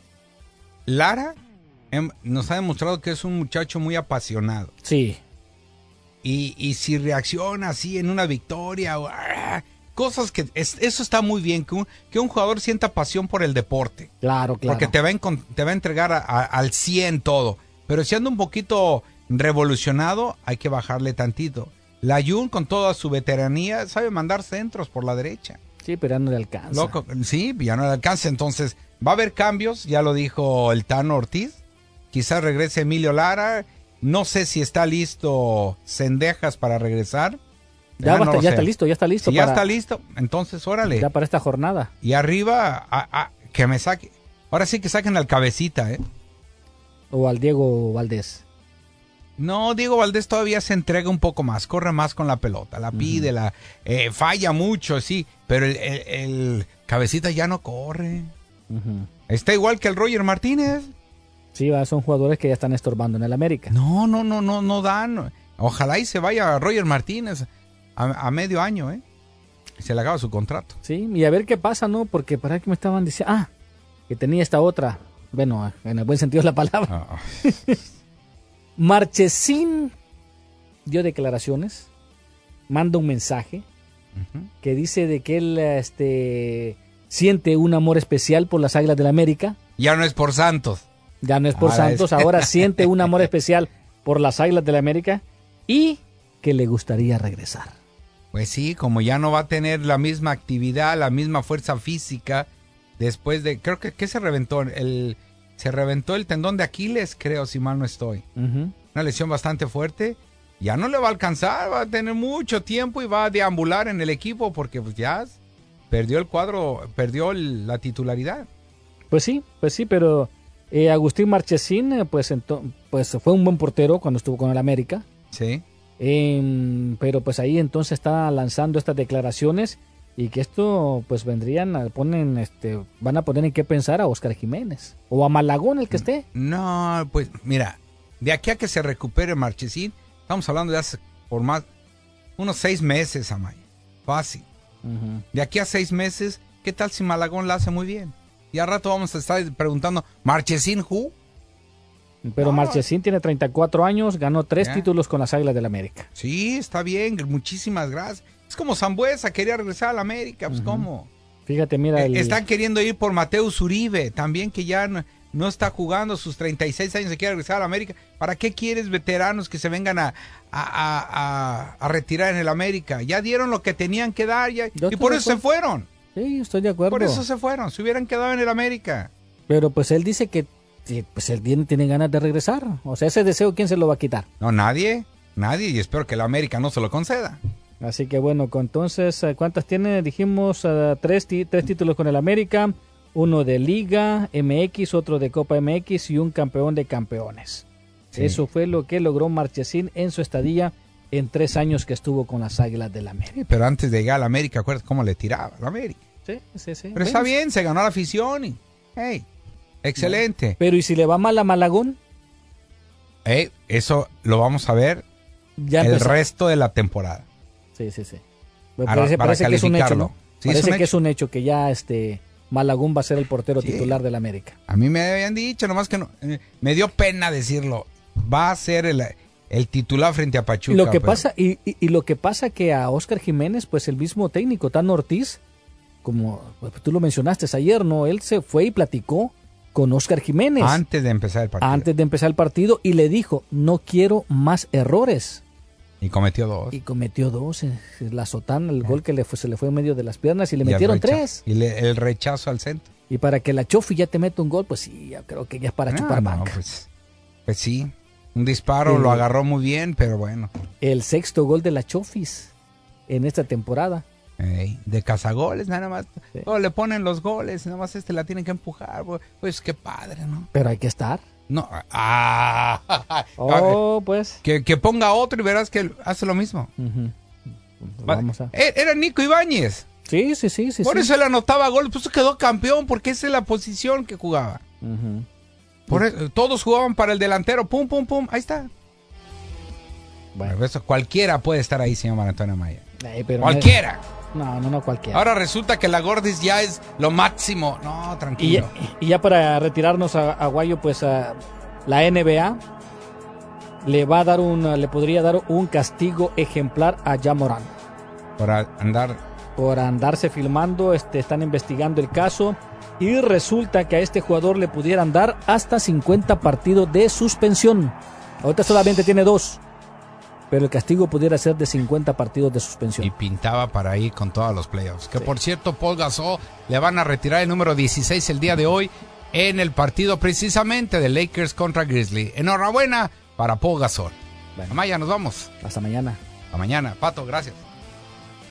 Lara eh, nos ha demostrado que es un muchacho muy apasionado. Sí. Y, y si reacciona así en una victoria, o, ah, cosas que, es, eso está muy bien, que un, que un jugador sienta pasión por el deporte. Claro, claro. Porque te va a, te va a entregar a, a, al cien todo. Pero si anda un poquito revolucionado, hay que bajarle tantito. La Jun, con toda su veteranía, sabe mandar centros por la derecha. Sí, pero ya no le alcanza. Loco, sí, ya no le alcanza. Entonces, va a haber cambios, ya lo dijo el Tano Ortiz. Quizás regrese Emilio Lara. No sé si está listo Cendejas para regresar. Ya, ya, basta, no ya está listo, ya está listo. Si para... ya está listo, entonces órale. Ya para esta jornada. Y arriba, a, a, que me saque. Ahora sí que saquen al Cabecita, ¿eh? O al Diego Valdés. No, Diego Valdés todavía se entrega un poco más, corre más con la pelota, la pide, uh-huh. la eh, falla mucho, sí, pero el, el, el Cabecita ya no corre. Uh-huh. Está igual que el Roger Martínez. Sí, va, son jugadores que ya están estorbando en el América. No, no, no, no, no dan. Ojalá y se vaya Roger Martínez a, a medio año, ¿eh? Se le acaba su contrato. Sí, y a ver qué pasa, ¿no? Porque para que me estaban diciendo, ah, que tenía esta otra, bueno, en el buen sentido de la palabra. Oh. Marchesín dio declaraciones, manda un mensaje uh-huh. que dice de que él este, siente un amor especial por las Águilas del América. Ya no es por Santos. Ya no es por ahora Santos, es... ahora siente un amor especial por las Águilas del América y que le gustaría regresar. Pues sí, como ya no va a tener la misma actividad, la misma fuerza física, después de, creo que, ¿qué se reventó? El, se reventó el tendón de Aquiles, creo, si mal no estoy. Uh-huh. Una lesión bastante fuerte. Ya no le va a alcanzar, va a tener mucho tiempo y va a deambular en el equipo porque pues ya perdió el cuadro, perdió el, la titularidad. Pues sí, pues sí, pero eh, Agustín Marchesín, eh, pues, ento, pues fue un buen portero cuando estuvo con el América. Sí. Eh, pero pues ahí entonces está lanzando estas declaraciones y que esto pues vendrían a ponen este van a poner en qué pensar a Óscar Jiménez o a Malagón, el que esté. No, pues mira, de aquí a que se recupere Marchesín, estamos hablando de hace por más unos seis meses, Amaya. Fácil. Uh-huh. De aquí a seis meses, ¿qué tal si Malagón la hace muy bien? Y al rato vamos a estar preguntando, ¿Marchesín who? Pero no. Marchesín tiene treinta y cuatro años, ganó tres yeah. títulos con las Águilas del América. Sí, está bien, muchísimas gracias. Es como Sambuesa, quería regresar a la América, pues uh-huh. ¿cómo? Fíjate, mira. El... Están queriendo ir por Mateus Uribe, también que ya no, no está jugando sus treinta y seis años, se quiere regresar a la América. ¿Para qué quieres veteranos que se vengan a, a, a, a, a retirar en el América? Ya dieron lo que tenían que dar ya, y por eso se fueron. Sí, estoy de acuerdo. Por eso se fueron, se hubieran quedado en el América. Pero pues él dice que pues él tiene, tiene ganas de regresar. O sea, ese deseo, ¿quién se lo va a quitar? No, nadie, nadie, y espero que la América no se lo conceda. Así que bueno, entonces, ¿cuántas tiene? Dijimos uh, tres, tí- tres títulos con el América, uno de Liga M X, otro de Copa M X y un campeón de campeones. Sí. Eso fue lo que logró Marchesín en su estadía en tres años que estuvo con las Águilas del América. Sí, pero antes de llegar a la América, ¿acuerdas cómo le tiraba a la América? Sí, sí, sí. Pero bueno, está bien, se ganó la afición y... Hey, excelente. No. Pero ¿y si le va mal a Malagón? Hey, eso lo vamos a ver ya el empezó. resto de la temporada. Sí, sí, sí. Para, parece para parece que es un hecho, ¿no? Sí, parece es un que hecho. es un hecho que ya este Malagón va a ser el portero sí. titular del América. A mí me habían dicho, nomás que no, eh, me dio pena decirlo. Va a ser el, el titular frente a Pachuca. Lo que pero... pasa y, y, y lo que pasa que a Óscar Jiménez, pues el mismo técnico Tano Ortiz, como pues, tú lo mencionaste ayer, no, él se fue y platicó con Óscar Jiménez antes de empezar el partido. Antes de empezar el partido y le dijo, no quiero más errores. Y cometió dos. Y cometió dos. La sotana, el eh. gol que le fue, se le fue en medio de las piernas y le y metieron tres. Y le, el rechazo al centro. Y para que la Chofi ya te meta un gol, pues sí, ya creo que ya es para no, chupar banca. No, pues, pues sí, un disparo el, lo agarró muy bien, pero bueno. El sexto gol de la Chofis en esta temporada. Ey, de cazagoles, nada más. Sí. Oh, le ponen los goles, nada más este la tienen que empujar. Pues qué padre, ¿no? Pero hay que estar. No, ah, oh, pues. Que, que ponga otro y verás que hace lo mismo. Uh-huh. Vamos a... Era Nico Ibáñez. Sí, sí, sí, sí. Por sí. eso él anotaba gol, pues quedó campeón, porque esa es la posición que jugaba. Uh-huh. Por eso, todos jugaban para el delantero, pum, pum, pum, ahí está. Bueno. Eso, cualquiera puede estar ahí, señor Antonio Maya. Ay, pero cualquiera. No, no, no cualquiera. Ahora resulta que la Gordis ya es lo máximo. No, tranquilo. Y ya, y ya para retirarnos a, a Guayo, pues a la N B A le va a dar un, le podría dar un castigo ejemplar a Ja Morant. Por andar. Por andarse filmando, este, están investigando el caso y resulta que a este jugador le pudieran dar hasta cincuenta partidos de suspensión. Ahorita solamente tiene dos. Pero el castigo pudiera ser de cincuenta partidos de suspensión. Y pintaba para ir con todos los playoffs. Que sí. Por cierto, Paul Gasol le van a retirar el número dieciséis el día de hoy en el partido precisamente de Lakers contra Grizzly. Enhorabuena para Paul Gasol. Bueno, Amaya, nos vamos. Hasta mañana. Hasta mañana. Pato, gracias.